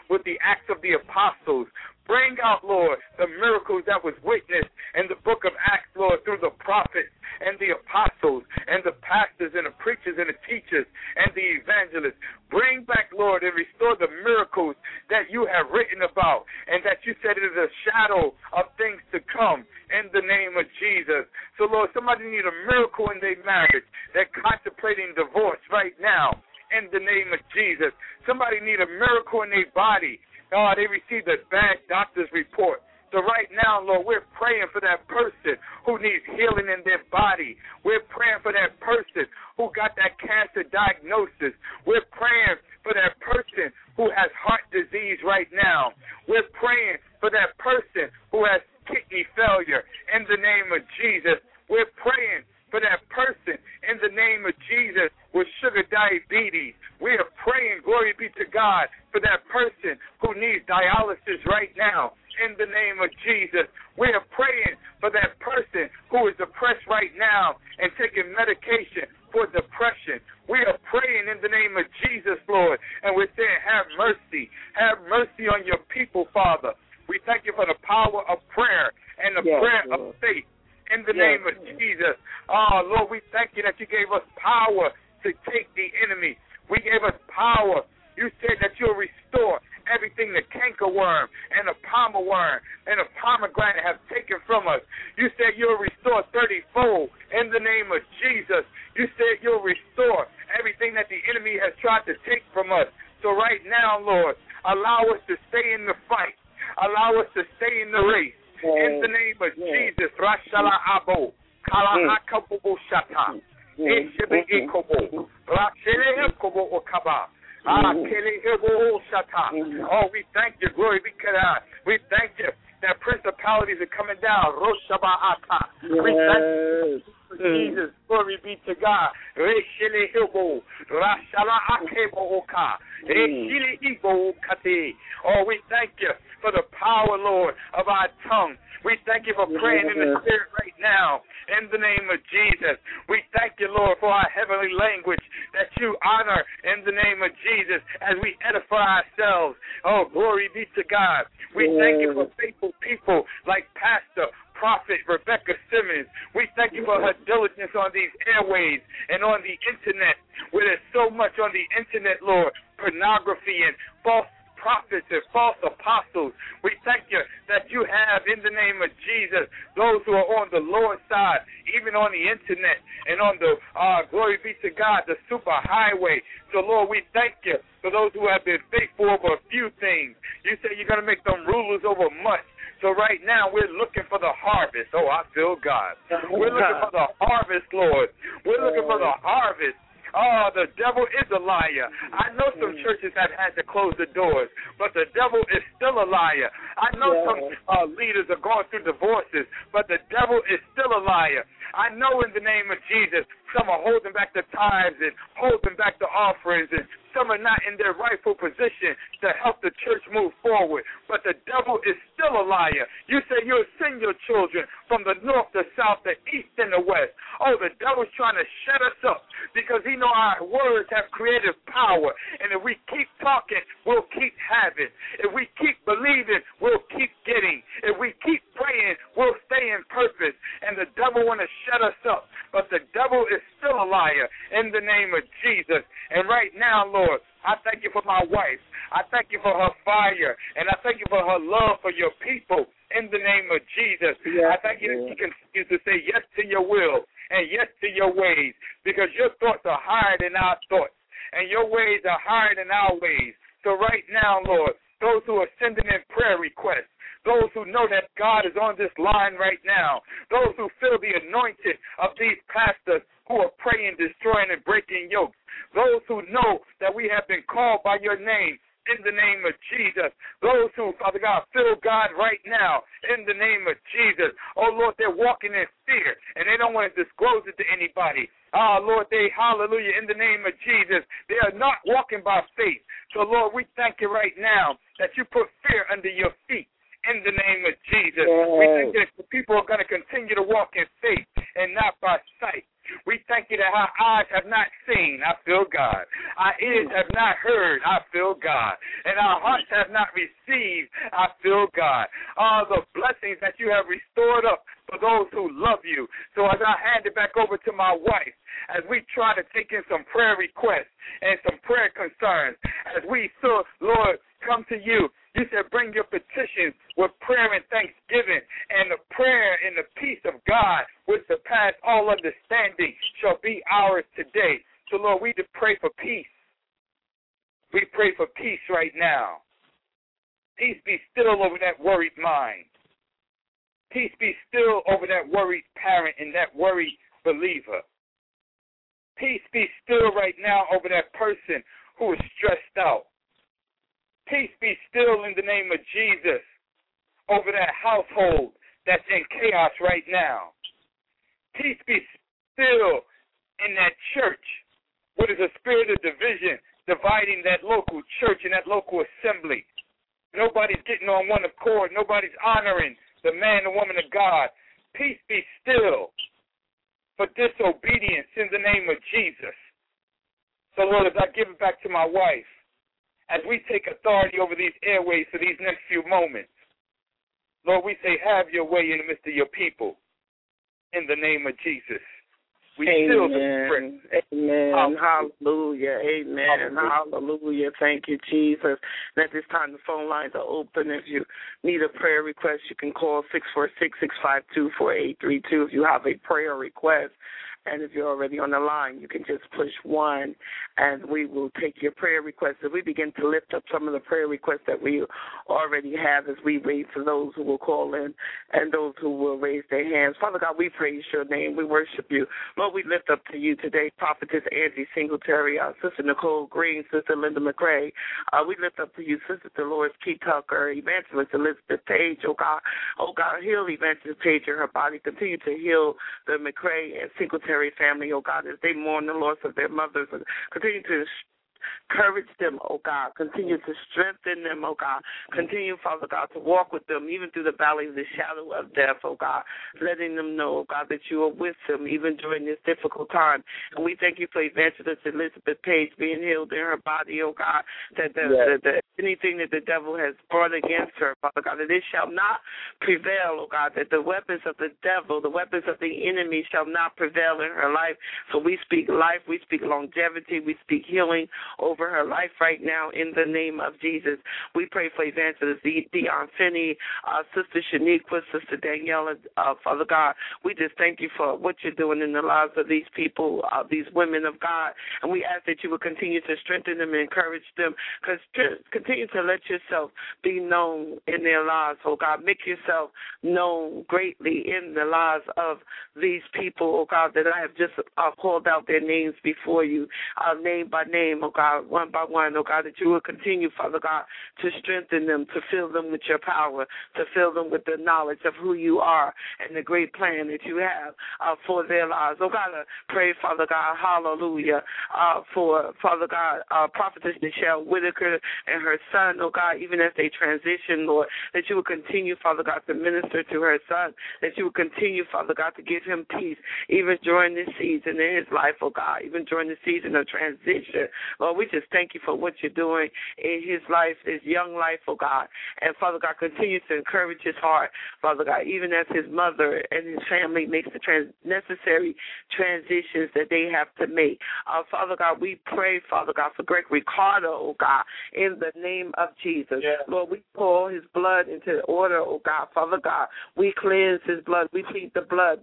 with the Acts of the Apostles. Bring out, Lord, the miracles that was witnessed in the book of Acts, Lord, through the prophets and the apostles and the pastors and the preachers and the teachers and the evangelists. Bring back, Lord, and restore the miracles that you have written about and that you said it is a shadow of things to come in the name of Jesus. So, Lord, somebody need a miracle in their marriage. They're contemplating divorce right now in the name of Jesus. Somebody need a miracle in their body. Oh, they received a bad doctor's report. So right now, Lord, we're praying for that person who needs healing in their body. We're praying for that person who got that cancer diagnosis. We're praying for that person who has heart disease right now. We're praying for that person who has kidney failure in the name of Jesus. We're praying for that person in the name of Jesus with sugar diabetes. We are praying, glory be to God, for that person who needs dialysis right now in the name of Jesus. We are praying for that person who is depressed right now and taking medication for depression. We are praying in the name of Jesus, Lord, and we're saying, have mercy. Have mercy on your people, Father. We thank you for the power of prayer and the prayer of faith. In the name of Jesus. Oh, Lord, we thank you that you gave us power to take the enemy. We gave us power. You said that you'll restore everything the cankerworm and the palmer worm and the pomegranate have taken from us. You said you'll restore 30-fold in the name of Jesus. You said you'll restore everything that the enemy has tried to take from us. So right now, Lord, allow us to stay in the fight. Allow us to stay in the race. In the name of Jesus, Rashala Abo, Kala Akabu Shata, Eshebe Ekobo, Rachele Ekobo Okaba, Kele Ebo Shata. Oh, we thank you, glory be to God. We thank you that principalities are coming down. Roshaba Ata. We thank you. Jesus, glory be to God. Reshele Ebo, Rashala Akebo Oka, Reshele Ebo Kate. Oh, we thank you for the power, Lord, of our tongue. We thank you for praying in the Spirit right now in the name of Jesus. We thank you, Lord, for our heavenly language that you honor in the name of Jesus as we edify ourselves. Oh, glory be to God. We thank you for faithful people like Pastor, Prophet Rebecca Simmons. We thank you for her diligence on these airways and on the Internet, where there's so much on the Internet, Lord, pornography and false prophets and false apostles. We thank you that you have, in the name of Jesus, those who are on the Lord's side, even on the Internet and on the, glory be to God, the super highway. So, Lord, we thank you for those who have been faithful over a few things. You say you're going to make them rulers over much. So right now we're looking for the harvest. Oh, I feel God. We're looking for the harvest, Lord. We're looking for the harvest. Oh, the devil is a liar. I know some churches have had to close the doors, but the devil is still a liar. I know some leaders are going through divorces, but the devil is still a liar. I know in the name of Jesus, some are holding back the tithes and holding back the offerings, and some are not in their rightful position to help the church move forward. But the devil is still a liar. You say you'll send your children from the north, the south, the east, and the west. Oh, the devil's trying to shut us up because he know our words have creative power. And if we keep talking, we'll keep having. If we keep believing, we'll keep getting. If we keep praying, we'll stay in purpose. And the devil want to shut us up. But the devil is still a liar in the name of Jesus. And right now, Lord, I thank you for my wife. I thank you for her fire. And I thank you for her love for your people in the name of Jesus. I thank you that she continues to say yes to your will and yes to your ways, because your thoughts are higher than our thoughts and your ways are higher than our ways. So right now, Lord, those who are sending in prayer requests, those who know that God is on this line right now, those who feel the anointing of these pastors who are praying, destroying, and breaking yokes, those who know that we have been called by your name in the name of Jesus, those who, Father God, feel God right now in the name of Jesus. Oh, Lord, they're walking in fear, and they don't want to disclose it to anybody. Oh, Lord, hallelujah, in the name of Jesus, they are not walking by faith. So, Lord, we thank you right now that you put fear under your feet. In the name of Jesus, we think that the people are going to continue to walk in faith and not by sight. We thank you that our eyes have not seen, I feel God. Our ears have not heard, I feel God. And our hearts have not received, I feel God. All the blessings that you have restored up for those who love you. So as I hand it back over to my wife, as we try to take in some prayer requests and some prayer concerns, as we, so, Lord, come to you. You said bring your petitions with prayer and thanksgiving, and the prayer and the peace of God, which surpass all understanding, shall be ours today. So, Lord, we just pray for peace. We pray for peace right now. Peace be still over that worried mind. Peace be still over that worried parent and that worried believer. Peace be still right now over that person who is stressed out. Peace be still in the name of Jesus over that household that's in chaos right now. Peace be still in that church where there's a spirit of division dividing that local church and that local assembly. Nobody's getting on one accord. Nobody's honoring the man and woman of God. Peace be still for disobedience in the name of Jesus. So, Lord, as I give it back to my wife, as we take authority over these airways for these next few moments, Lord, we say, have your way in the midst of your people. In the name of Jesus. We seal the prayer. Amen. Hallelujah. Amen. Hallelujah. Thank you, Jesus. And at this time, the phone lines are open. If you need a prayer request, you can call 646-652-4832 if you have a prayer request. And if you're already on the line, you can just push 1, and we will take your prayer requests. As we begin to lift up some of the prayer requests that we already have as we wait for those who will call in and those who will raise their hands. Father God, we praise your name. We worship you. Lord, we lift up to you today Prophetess Angie Singletary, Sister Nicole Green, Sister Linda McRae. We lift up to you Sister Dolores Key Tucker, Evangelist Elizabeth Page. Oh, God, heal Evangelist Page in her body. Continue to heal the McRae and Singletary family, oh God, as they mourn the loss of their mothers, and continue to encourage them, oh God. Continue to strengthen them, oh God. Continue, Father God, to walk with them even through the valley of the shadow of death, oh God, letting them know, oh God, that you are with them even during this difficult time. And we thank you for Evangelist Elizabeth Page being healed in her body, oh God, that anything that the devil has brought against her, Father God, that it shall not prevail, oh God, that the weapons of the devil, the weapons of the enemy shall not prevail in her life. So we speak life, we speak longevity, we speak healing over her life right now in the name of Jesus. We pray for Evangelist Dion Finney, Sister Shaniqua, Sister Daniela, Father God. We just thank you for what you're doing in the lives of these people, these women of God, and we ask that you would continue to strengthen them and encourage them. Continue to let yourself be known in their lives, oh God. Make yourself known greatly in the lives of these people, oh God, that I have just called out their names before you, name by name, oh God, one by one, oh God, that you will continue, Father God, to strengthen them, to fill them with your power, to fill them with the knowledge of who you are and the great plan that you have for their lives. Oh God, I pray, Father God, hallelujah, for, Father God, Prophetess Michelle Whitaker and her son, oh God, even as they transition, Lord, that you will continue, Father God, to minister to her son, that you will continue, Father God, to give him peace, even during this season in his life, oh God, even during the season of transition. Lord, we just thank you for what you're doing in his life, his young life, oh God. And Father God, continue to encourage his heart, Father God, even as his mother and his family makes the necessary transitions that they have to make. Father God, we pray, Father God, for Gregory Carter, oh God, in the name of Jesus. Yeah. Lord, we pour his blood into order, oh God. Father God, we cleanse his blood. We plead the blood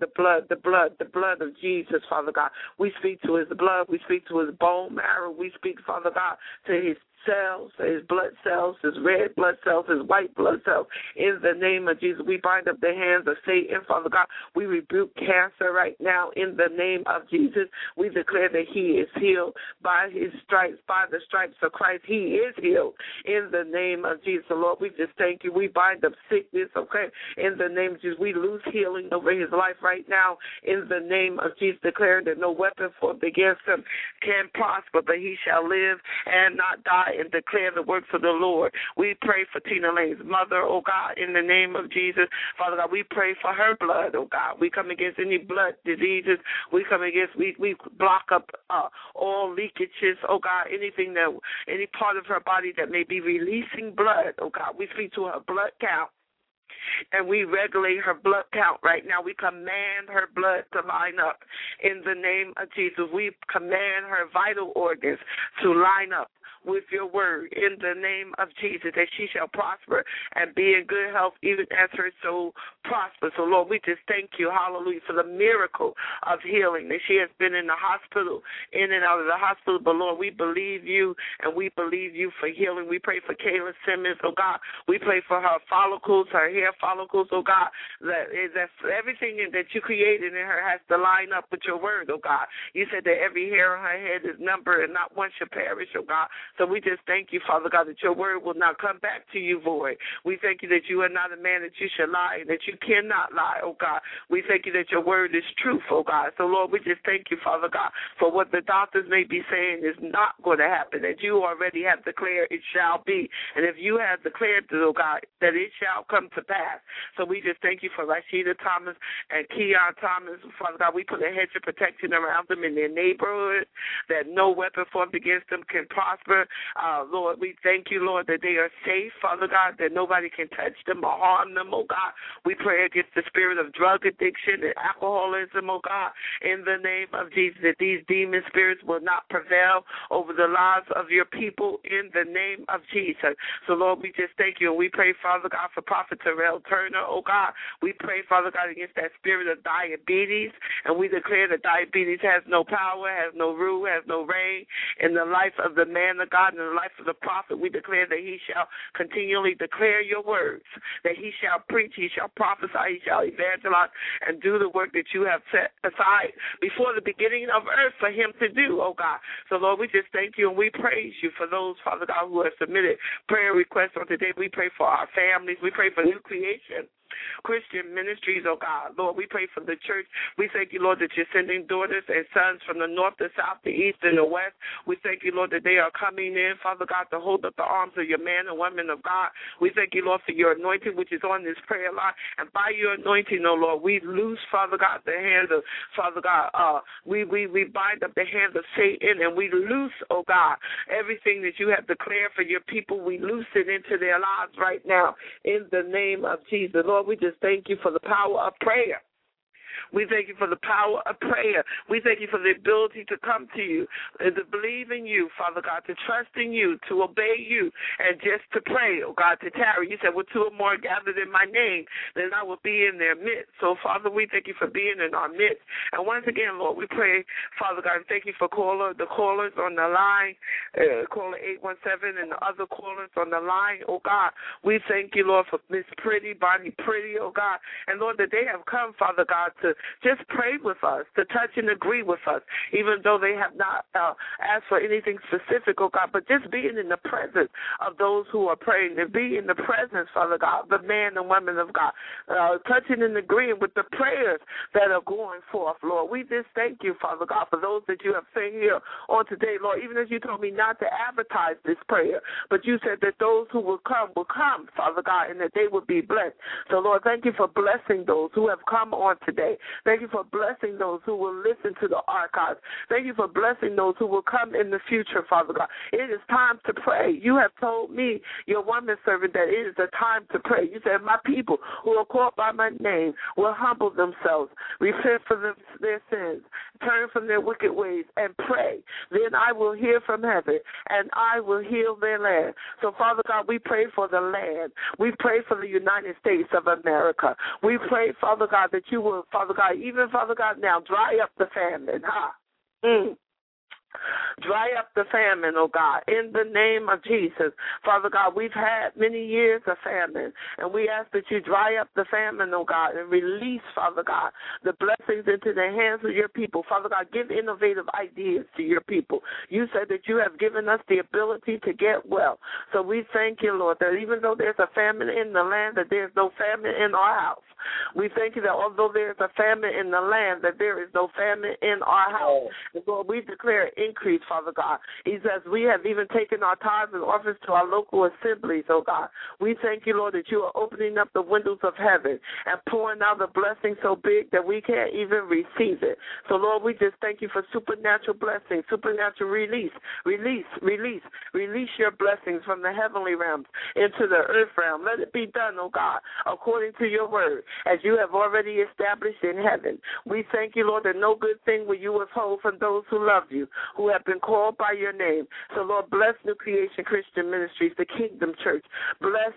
of Jesus, Father God. We speak to his blood. We speak to his bone marrow. We speak, Father God, to his cells, his blood cells, his red blood cells, his white blood cells. In the name of Jesus, we bind up the hands of Satan, Father God. We rebuke cancer right now in the name of Jesus. We declare that he is healed by his stripes, by the stripes of Christ. He is healed in the name of Jesus. Lord, we just thank you. We bind up sickness, okay, in the name of Jesus. We lose healing over his life right now in the name of Jesus, declaring that no weapon formed against him can prosper, but he shall live and not die and declare the works of the Lord. We pray for Tina Lane's mother, oh God, in the name of Jesus. Father God, we pray for her blood, oh God. We come against any blood diseases. We come against, we block up all leakages, oh God, any part of her body that may be releasing blood, oh God. We speak to her blood count. And we regulate her blood count right now. We command her blood to line up in the name of Jesus. We command her vital organs to line up with your word in the name of Jesus, that she shall prosper and be in good health even as her soul prospers. So, Lord, we just thank you, hallelujah, for the miracle of healing, that she has been in the hospital, in and out of the hospital. But, Lord, we believe you, and we believe you for healing. We pray for Kayla Simmons, oh God. We pray for her follicles, her hair follicles, oh God, that everything that you created in her has to line up with your word, oh God. You said that every hair on her head is numbered and not one shall perish, oh God. So we just thank you, Father God, that your word will not come back to you void. We thank you that you are not a man that you should lie, that you cannot lie, oh God. We thank you that your word is truth, oh God. So, Lord, we just thank you, Father God, for what the doctors may be saying is not going to happen, that you already have declared it shall be. And if you have declared it, oh God, that it shall come to pass. So we just thank you for Rashida Thomas and Keon Thomas, Father God. We put a hedge of protection around them in their neighborhood, that no weapon formed against them can prosper. Lord, we thank you, Lord, that they are safe, Father God, that nobody can touch them or harm them, oh God. We pray against the spirit of drug addiction and alcoholism, oh God, in the name of Jesus, that these demon spirits will not prevail over the lives of your people in the name of Jesus. So, Lord, we just thank you, and we pray, Father God, for Prophet Terrell Turner, oh God. We pray, Father God, against that spirit of diabetes, and we declare that diabetes has no power, has no rule, has no reign in the life of the man of God, in the life of the prophet. We declare that he shall continually declare your words, that he shall preach, he shall prophesy, he shall evangelize, and do the work that you have set aside before the beginning of earth for him to do, oh God. So, Lord, we just thank you and we praise you for those, Father God, who have submitted prayer requests on today. We pray for our families. We pray for new creation. Christian Ministries, oh God. Lord, we pray for the church. We thank you, Lord, that you're sending daughters and sons from the north, the south, the east, and the west. We thank you, Lord, that they are coming in, Father God, to hold up the arms of your man and woman of God. We thank you, Lord, for your anointing, which is on this prayer line. And by your anointing, oh Lord, we loose, Father God, the hand of, Father God, we bind up the hand of Satan, and we loose, oh God, everything that you have declared for your people. We loose it into their lives right now in the name of Jesus. Lord, we just thank you for the power of prayer. We thank you for the power of prayer. We thank you for the ability to come to you and to believe in you, Father God, to trust in you, to obey you, and just to pray, oh God, to tarry. You said, well, two or more gathered in my name, then I will be in their midst. So, Father, we thank you for being in our midst. And once again, Lord, we pray, Father God, thank you for the callers on the line, caller 817 and the other callers on the line, oh God. We thank you, Lord, for Miss Pretty, Bonnie Pretty, oh God. And, Lord, that they have come, Father God, to just pray with us, to touch and agree with us, even though they have not asked for anything specific, oh God, but just being in the presence of those who are praying, and be in the presence, Father God, the man and women of God, touching and agreeing with the prayers that are going forth, Lord. We just thank you, Father God, for those that you have sent here on today, Lord, even as you told me not to advertise this prayer, but you said that those who will come, Father God, and that they will be blessed. So, Lord, thank you for blessing those who have come on today. Thank you for blessing those who will listen to the archives. Thank you for blessing those who will come in the future, Father God. It is time to pray. You have told me, your woman servant, that it is a time to pray. You said, my people who are called by my name will humble themselves, repent for their sins, turn from their wicked ways, and pray. Then I will hear from heaven, and I will heal their land. So, Father God, we pray for the land. We pray for the United States of America. We pray, Father God, that you will, Father God, even, Father God, now dry up the famine. Dry up the famine, oh God, in the name of Jesus. Father God, we've had many years of famine, and we ask that you dry up the famine, oh God, and release, Father God, the blessings into the hands of your people. Father God, give innovative ideas to your people. You said that you have given us the ability to get well. So we thank you, Lord, that even though there's a famine in the land, that there's no famine in our house. We thank you that although there's a famine in the land, that there is no famine in our house. And Lord, we declare increase, Father God. He says we have even taken our tithes and offerings to our local assemblies, oh God. We thank you, Lord, that you are opening up the windows of heaven and pouring out a blessing so big that we can't even receive it. So, Lord, we just thank you for supernatural blessings, supernatural release your blessings from the heavenly realms into the earth realm. Let it be done, oh God, according to your word, as you have already established in heaven. We thank you, Lord, that no good thing will you withhold from those who love you, who have been called by your name. So, Lord, bless New Creation Christian Ministries, the Kingdom Church. Bless,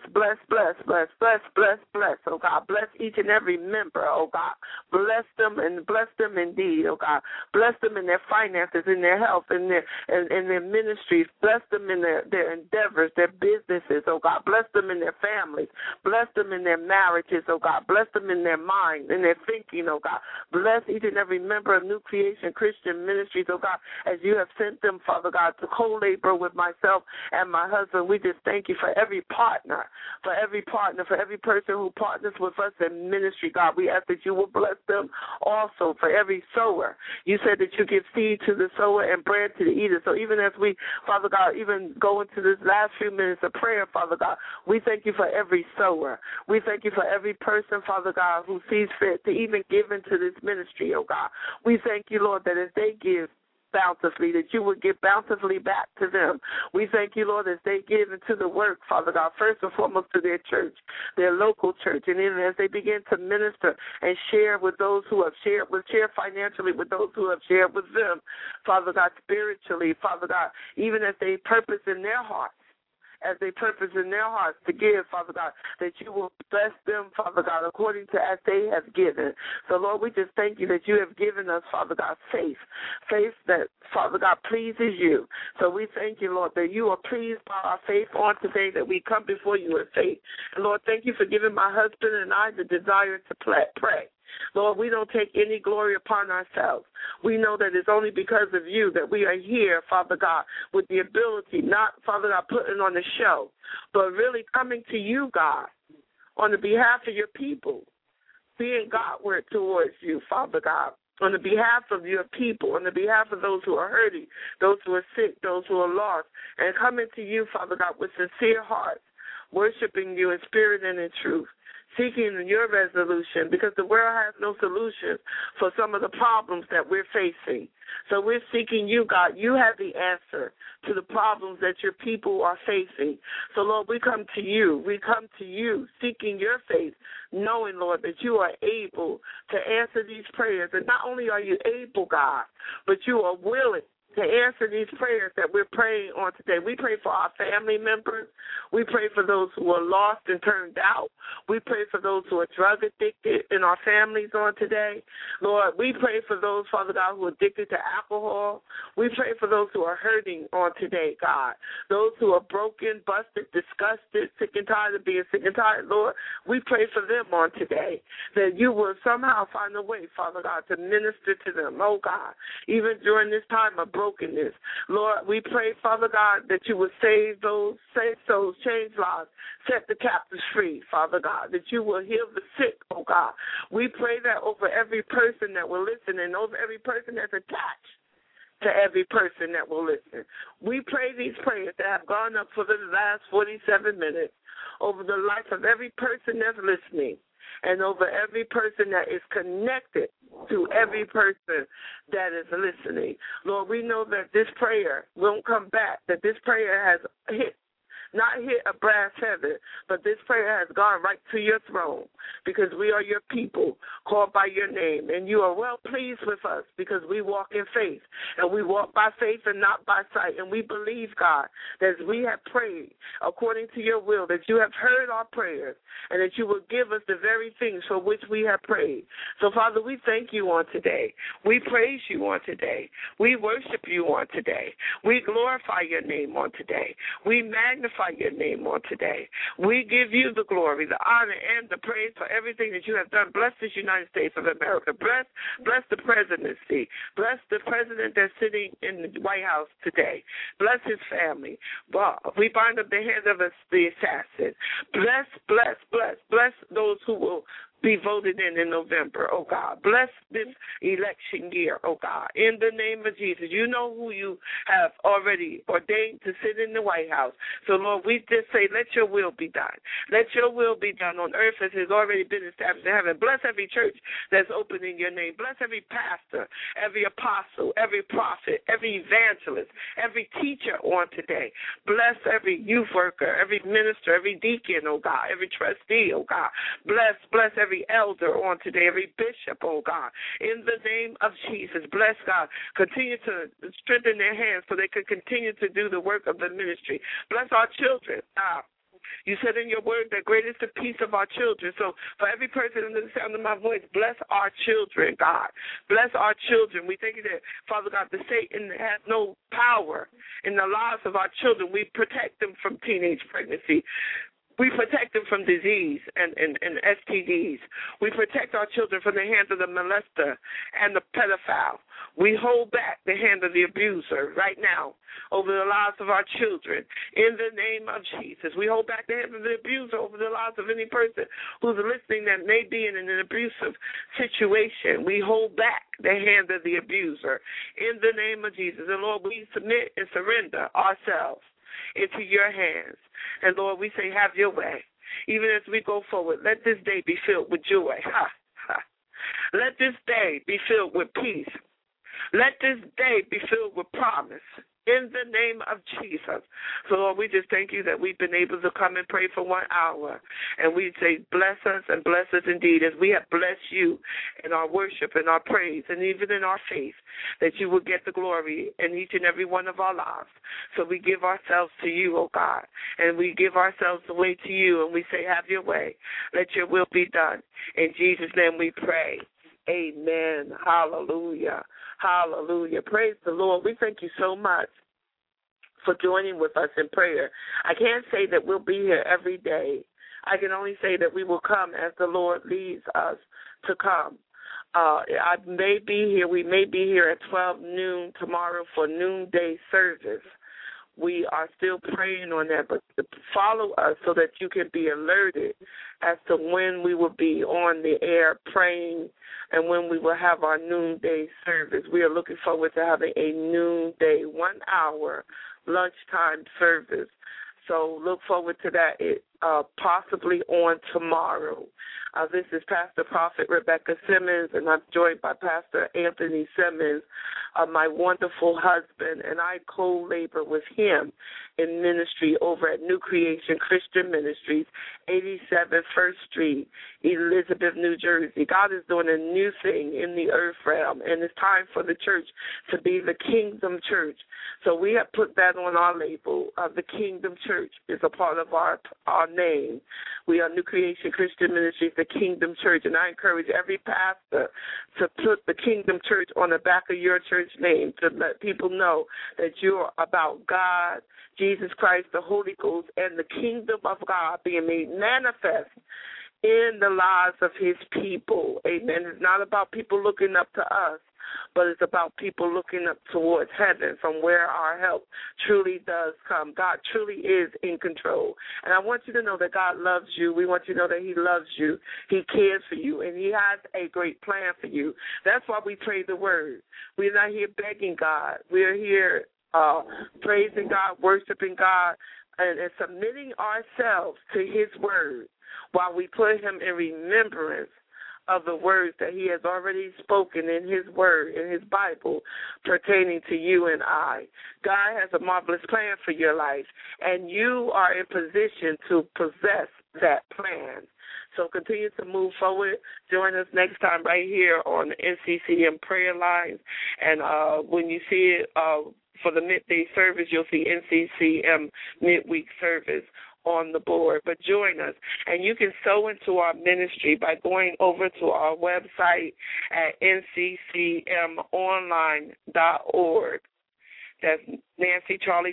oh God. Bless each and every member, oh God. Bless them indeed, oh God. Bless them in their finances, in their health, in their ministries. Bless them in their endeavors, their businesses, oh God. Bless them in their families. Bless them in their marriages, oh God. Bless them in their mind, in their thinking, oh God. Bless each and every member of New Creation Christian Ministries, oh God, as you have sent them, Father God, to co-labor with myself and my husband. We just thank you for every partner, for every person who partners with us in ministry, God. We ask that you will bless them also, for every sower. You said that you give seed to the sower and bread to the eater. So even as we, Father God, even go into this last few minutes of prayer, Father God, we thank you for every sower. We thank you for every person, Father God, who sees fit to even give into this ministry, oh God. We thank you, Lord, that as they give bountifully, that you would give bountifully back to them. We thank you, Lord, as they give into the work, Father God, first and foremost to their church, their local church, and even as they begin to minister and share with those who have shared, share financially with those who have shared with them, Father God, spiritually, Father God, even as they purpose in their hearts, to give, Father God, that you will bless them, Father God, according to as they have given. So, Lord, we just thank you that you have given us, Father God, faith that, Father God, pleases you. So we thank you, Lord, that you are pleased by our faith on today, that we come before you in faith. And, Lord, thank you for giving my husband and I the desire to pray. Lord, we don't take any glory upon ourselves. We know that it's only because of you that we are here, Father God, with the ability, not, Father God, putting on a show, but really coming to you, God, on the behalf of your people, being Godward towards you, Father God, on the behalf of your people, on the behalf of those who are hurting, those who are sick, those who are lost, and coming to you, Father God, with sincere hearts, worshiping you in spirit and in truth, seeking your resolution, because the world has no solution for some of the problems that we're facing. So we're seeking you, God. You have the answer to the problems that your people are facing. So, Lord, we come to you. We come to you seeking your face, knowing, Lord, that you are able to answer these prayers. And not only are you able, God, but you are willing to answer these prayers that we're praying on today. We pray for our family members. We pray for those who are lost and turned out. We pray for those who are drug addicted in our families on today. Lord, we pray for those, Father God, who are addicted to alcohol. We pray for those who are hurting on today, God. Those who are broken, busted, disgusted, sick and tired of being sick and tired, Lord. We pray for them on today, that you will somehow find a way, Father God, to minister to them, oh God, even during this time of brokenness. Lord, we pray, Father God, that you would save souls, change lives, set the captives free, Father God, that you will heal the sick, oh God. We pray that over every person that will listen and over every person that's attached to every person that will listen. We pray these prayers that have gone up for the last 47 minutes over the life of every person that's listening, and over every person that is connected to every person that is listening. Lord, we know that this prayer won't come back, that this prayer has not hit a brass feather, but this prayer has gone right to your throne, because we are your people called by your name, and you are well pleased with us because we walk in faith, and we walk by faith and not by sight, and we believe, God, that as we have prayed according to your will, that you have heard our prayers, and that you will give us the very things for which we have prayed. So, Father, we thank you on today. We praise you on today. We worship you on today. We glorify your name on today. We magnify your name on today. We give you the glory, the honor, and the praise for everything that you have done. Bless this United States of America. Bless the presidency. Bless the president that's sitting in the White House today. Bless his family. We bind up the hands of the assassin. Bless those who will be voted in November, oh God. Bless this election year, oh God. In the name of Jesus, you know who you have already ordained to sit in the White House. So, Lord, we just say, let your will be done. Let your will be done on earth as has already been established in heaven. Bless every church that's open in your name. Bless every pastor, every apostle, every prophet, every evangelist, every teacher on today. Bless every youth worker, every minister, every deacon, oh God, every trustee, oh God. Bless every elder on today, every bishop, oh God. In the name of Jesus, bless God. Continue to strengthen their hands so they can continue to do the work of the ministry. Bless our children. You said in your word that great is the peace of our children. So for every person under the sound of my voice, bless our children, God. Bless our children. We thank you that, Father God, the Satan has no power in the lives of our children. We protect them from teenage pregnancy. We protect them from disease and STDs. We protect our children from the hands of the molester and the pedophile. We hold back the hand of the abuser right now over the lives of our children. In the name of Jesus, we hold back the hand of the abuser over the lives of any person who's listening that may be in an abusive situation. We hold back the hand of the abuser. In the name of Jesus, and Lord, we submit and surrender ourselves into your hands. And Lord, we say, have your way. Even as we go forward, let this day be filled with joy. Let this day be filled with peace. Let this day be filled with promise. In the name of Jesus. So, Lord, we just thank you that we've been able to come and pray for 1 hour. And we say, bless us and bless us indeed as we have blessed you in our worship and our praise and even in our faith, that you will get the glory in each and every one of our lives. So we give ourselves to you, oh God, and we give ourselves away to you, and we say, have your way. Let your will be done. In Jesus' name we pray. Amen. Hallelujah. Hallelujah. Praise the Lord. We thank you so much for joining with us in prayer. I can't say that we'll be here every day. I can only say that we will come as the Lord leads us to come. I may be here. We may be here at 12 noon tomorrow for noonday service. We are still praying on that, but follow us so that you can be alerted as to when we will be on the air praying and when we will have our noonday service. We are looking forward to having a noonday, 1 hour lunchtime service. So look forward to that, possibly on tomorrow. This is Pastor Prophet Rebecca Simmons, and I'm joined by Pastor Anthony Simmons, my wonderful husband, and I co-labor with him in ministry over at New Creation Christian Ministries, 87 First Street, Elizabeth, New Jersey. God is doing a new thing in the earth realm, and it's time for the church to be the Kingdom Church. So we have put that on our label. The Kingdom Church is a part of our name. We are New Creation Christian Ministries, the Kingdom Church, and I encourage every pastor to put the Kingdom Church on the back of your church name to let people know that you're about God, Jesus Christ, the Holy Ghost, and the kingdom of God being made manifest in the lives of his people. Amen. It's not about people looking up to us, but it's about people looking up towards heaven from where our help truly does come. God truly is in control. And I want you to know that God loves you. We want you to know that he loves you. He cares for you, and he has a great plan for you. That's why we pray the word. We're not here begging God. We're here praising God, worshiping God, and submitting ourselves to his word while we put him in remembrance of the words that he has already spoken in his word, in his Bible, pertaining to you and I. God has a marvelous plan for your life, and you are in position to possess that plan. So continue to move forward. Join us next time right here on the NCCM prayer lines. And when you see it for the midday service, you'll see NCCM midweek service on the board. But join us. And you can sow into our ministry by going over to our website at nccmonline.org. That's Nancy Charlie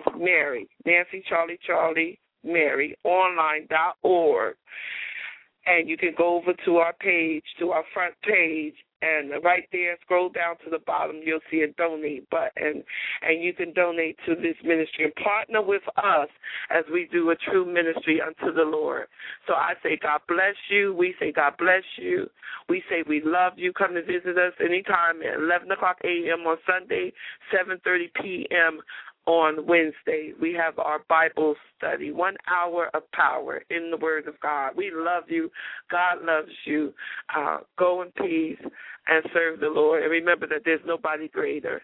Mary, Nancy Charlie Mary, online.org. And you can go over to our page, to our front page, and right there, scroll down to the bottom, you'll see a donate button, and you can donate to this ministry and partner with us as we do a true ministry unto the Lord. So I say God bless you. We say God bless you. We say we love you. Come to visit us anytime at 11 o'clock a.m. on Sunday, 7:30 p.m. on Wednesday. We have our Bible study, 1 hour of power in the Word of God. We love you. God loves you. Go in peace and serve the Lord. And remember that there's nobody greater.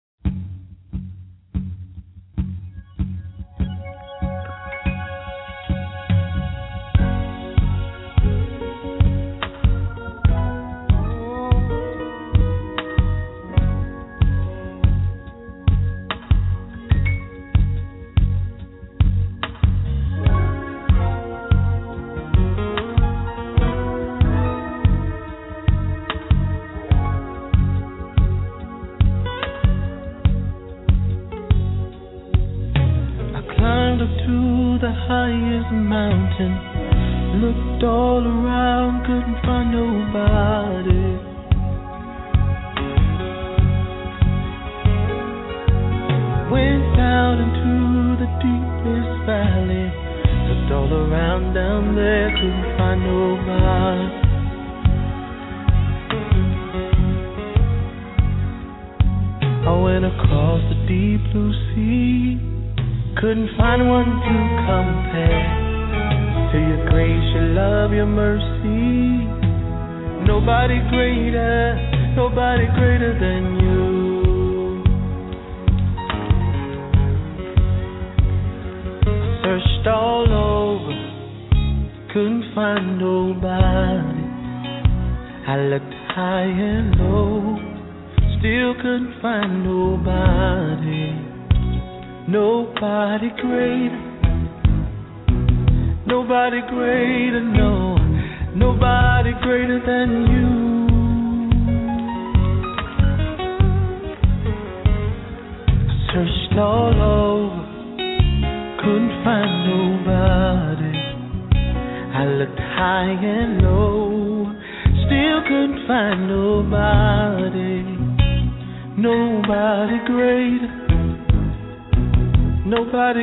Highest mountain, looked all around, couldn't find nobody. Went down into the deepest valley, looked all around down there, couldn't find nobody. I went across the deep blue sea, couldn't find one to compare to your grace, your love, your mercy. Nobody greater than you. I searched all over, couldn't find nobody. I looked high and low, still couldn't find nobody. Nobody greater, no, nobody greater than you. I searched all over, couldn't find nobody. I looked high and low, still couldn't find nobody. Nobody greater. Nobody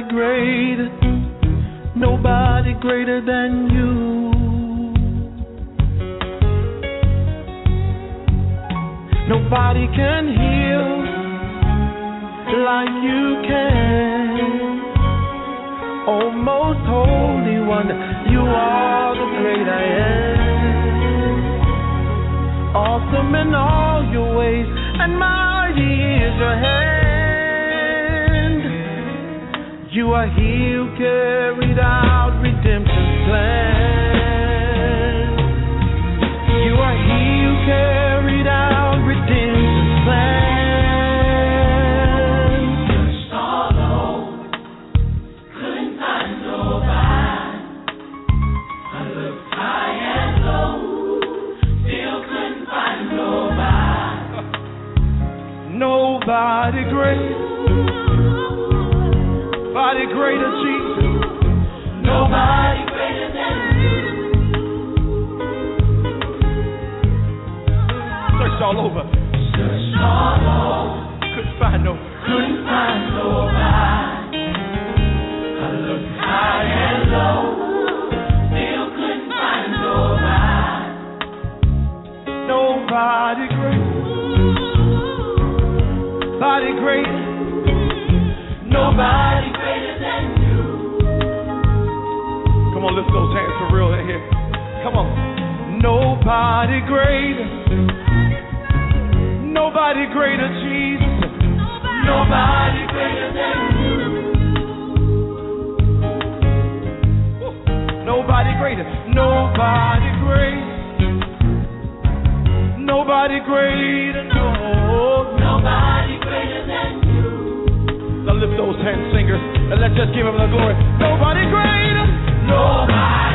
greater than you. Nobody can heal like you can. Oh, most holy one, you are the great I am. Awesome in all your ways, and mighty is your hand. You are He who carried out redemption's plan. You are He who carried out redemption's plan. Searched all over, couldn't find nobody. I looked high and low, still couldn't find nobody. Nobody great. Nobody greater, Jesus. Nobody greater than you. Searched all over. Couldn't find nobody. I looked high and low, still couldn't find nobody. Nobody great. Nobody great. Nobody greater than you. Come on, lift those hands for real in here. Come on. Nobody greater. Nobody greater, Jesus. Nobody greater than you. Nobody greater. Nobody greater. Nobody greater. No. Nobody greater than you. Now lift those hands, singers, and let's just give Him the glory. Nobody greater. Nobody.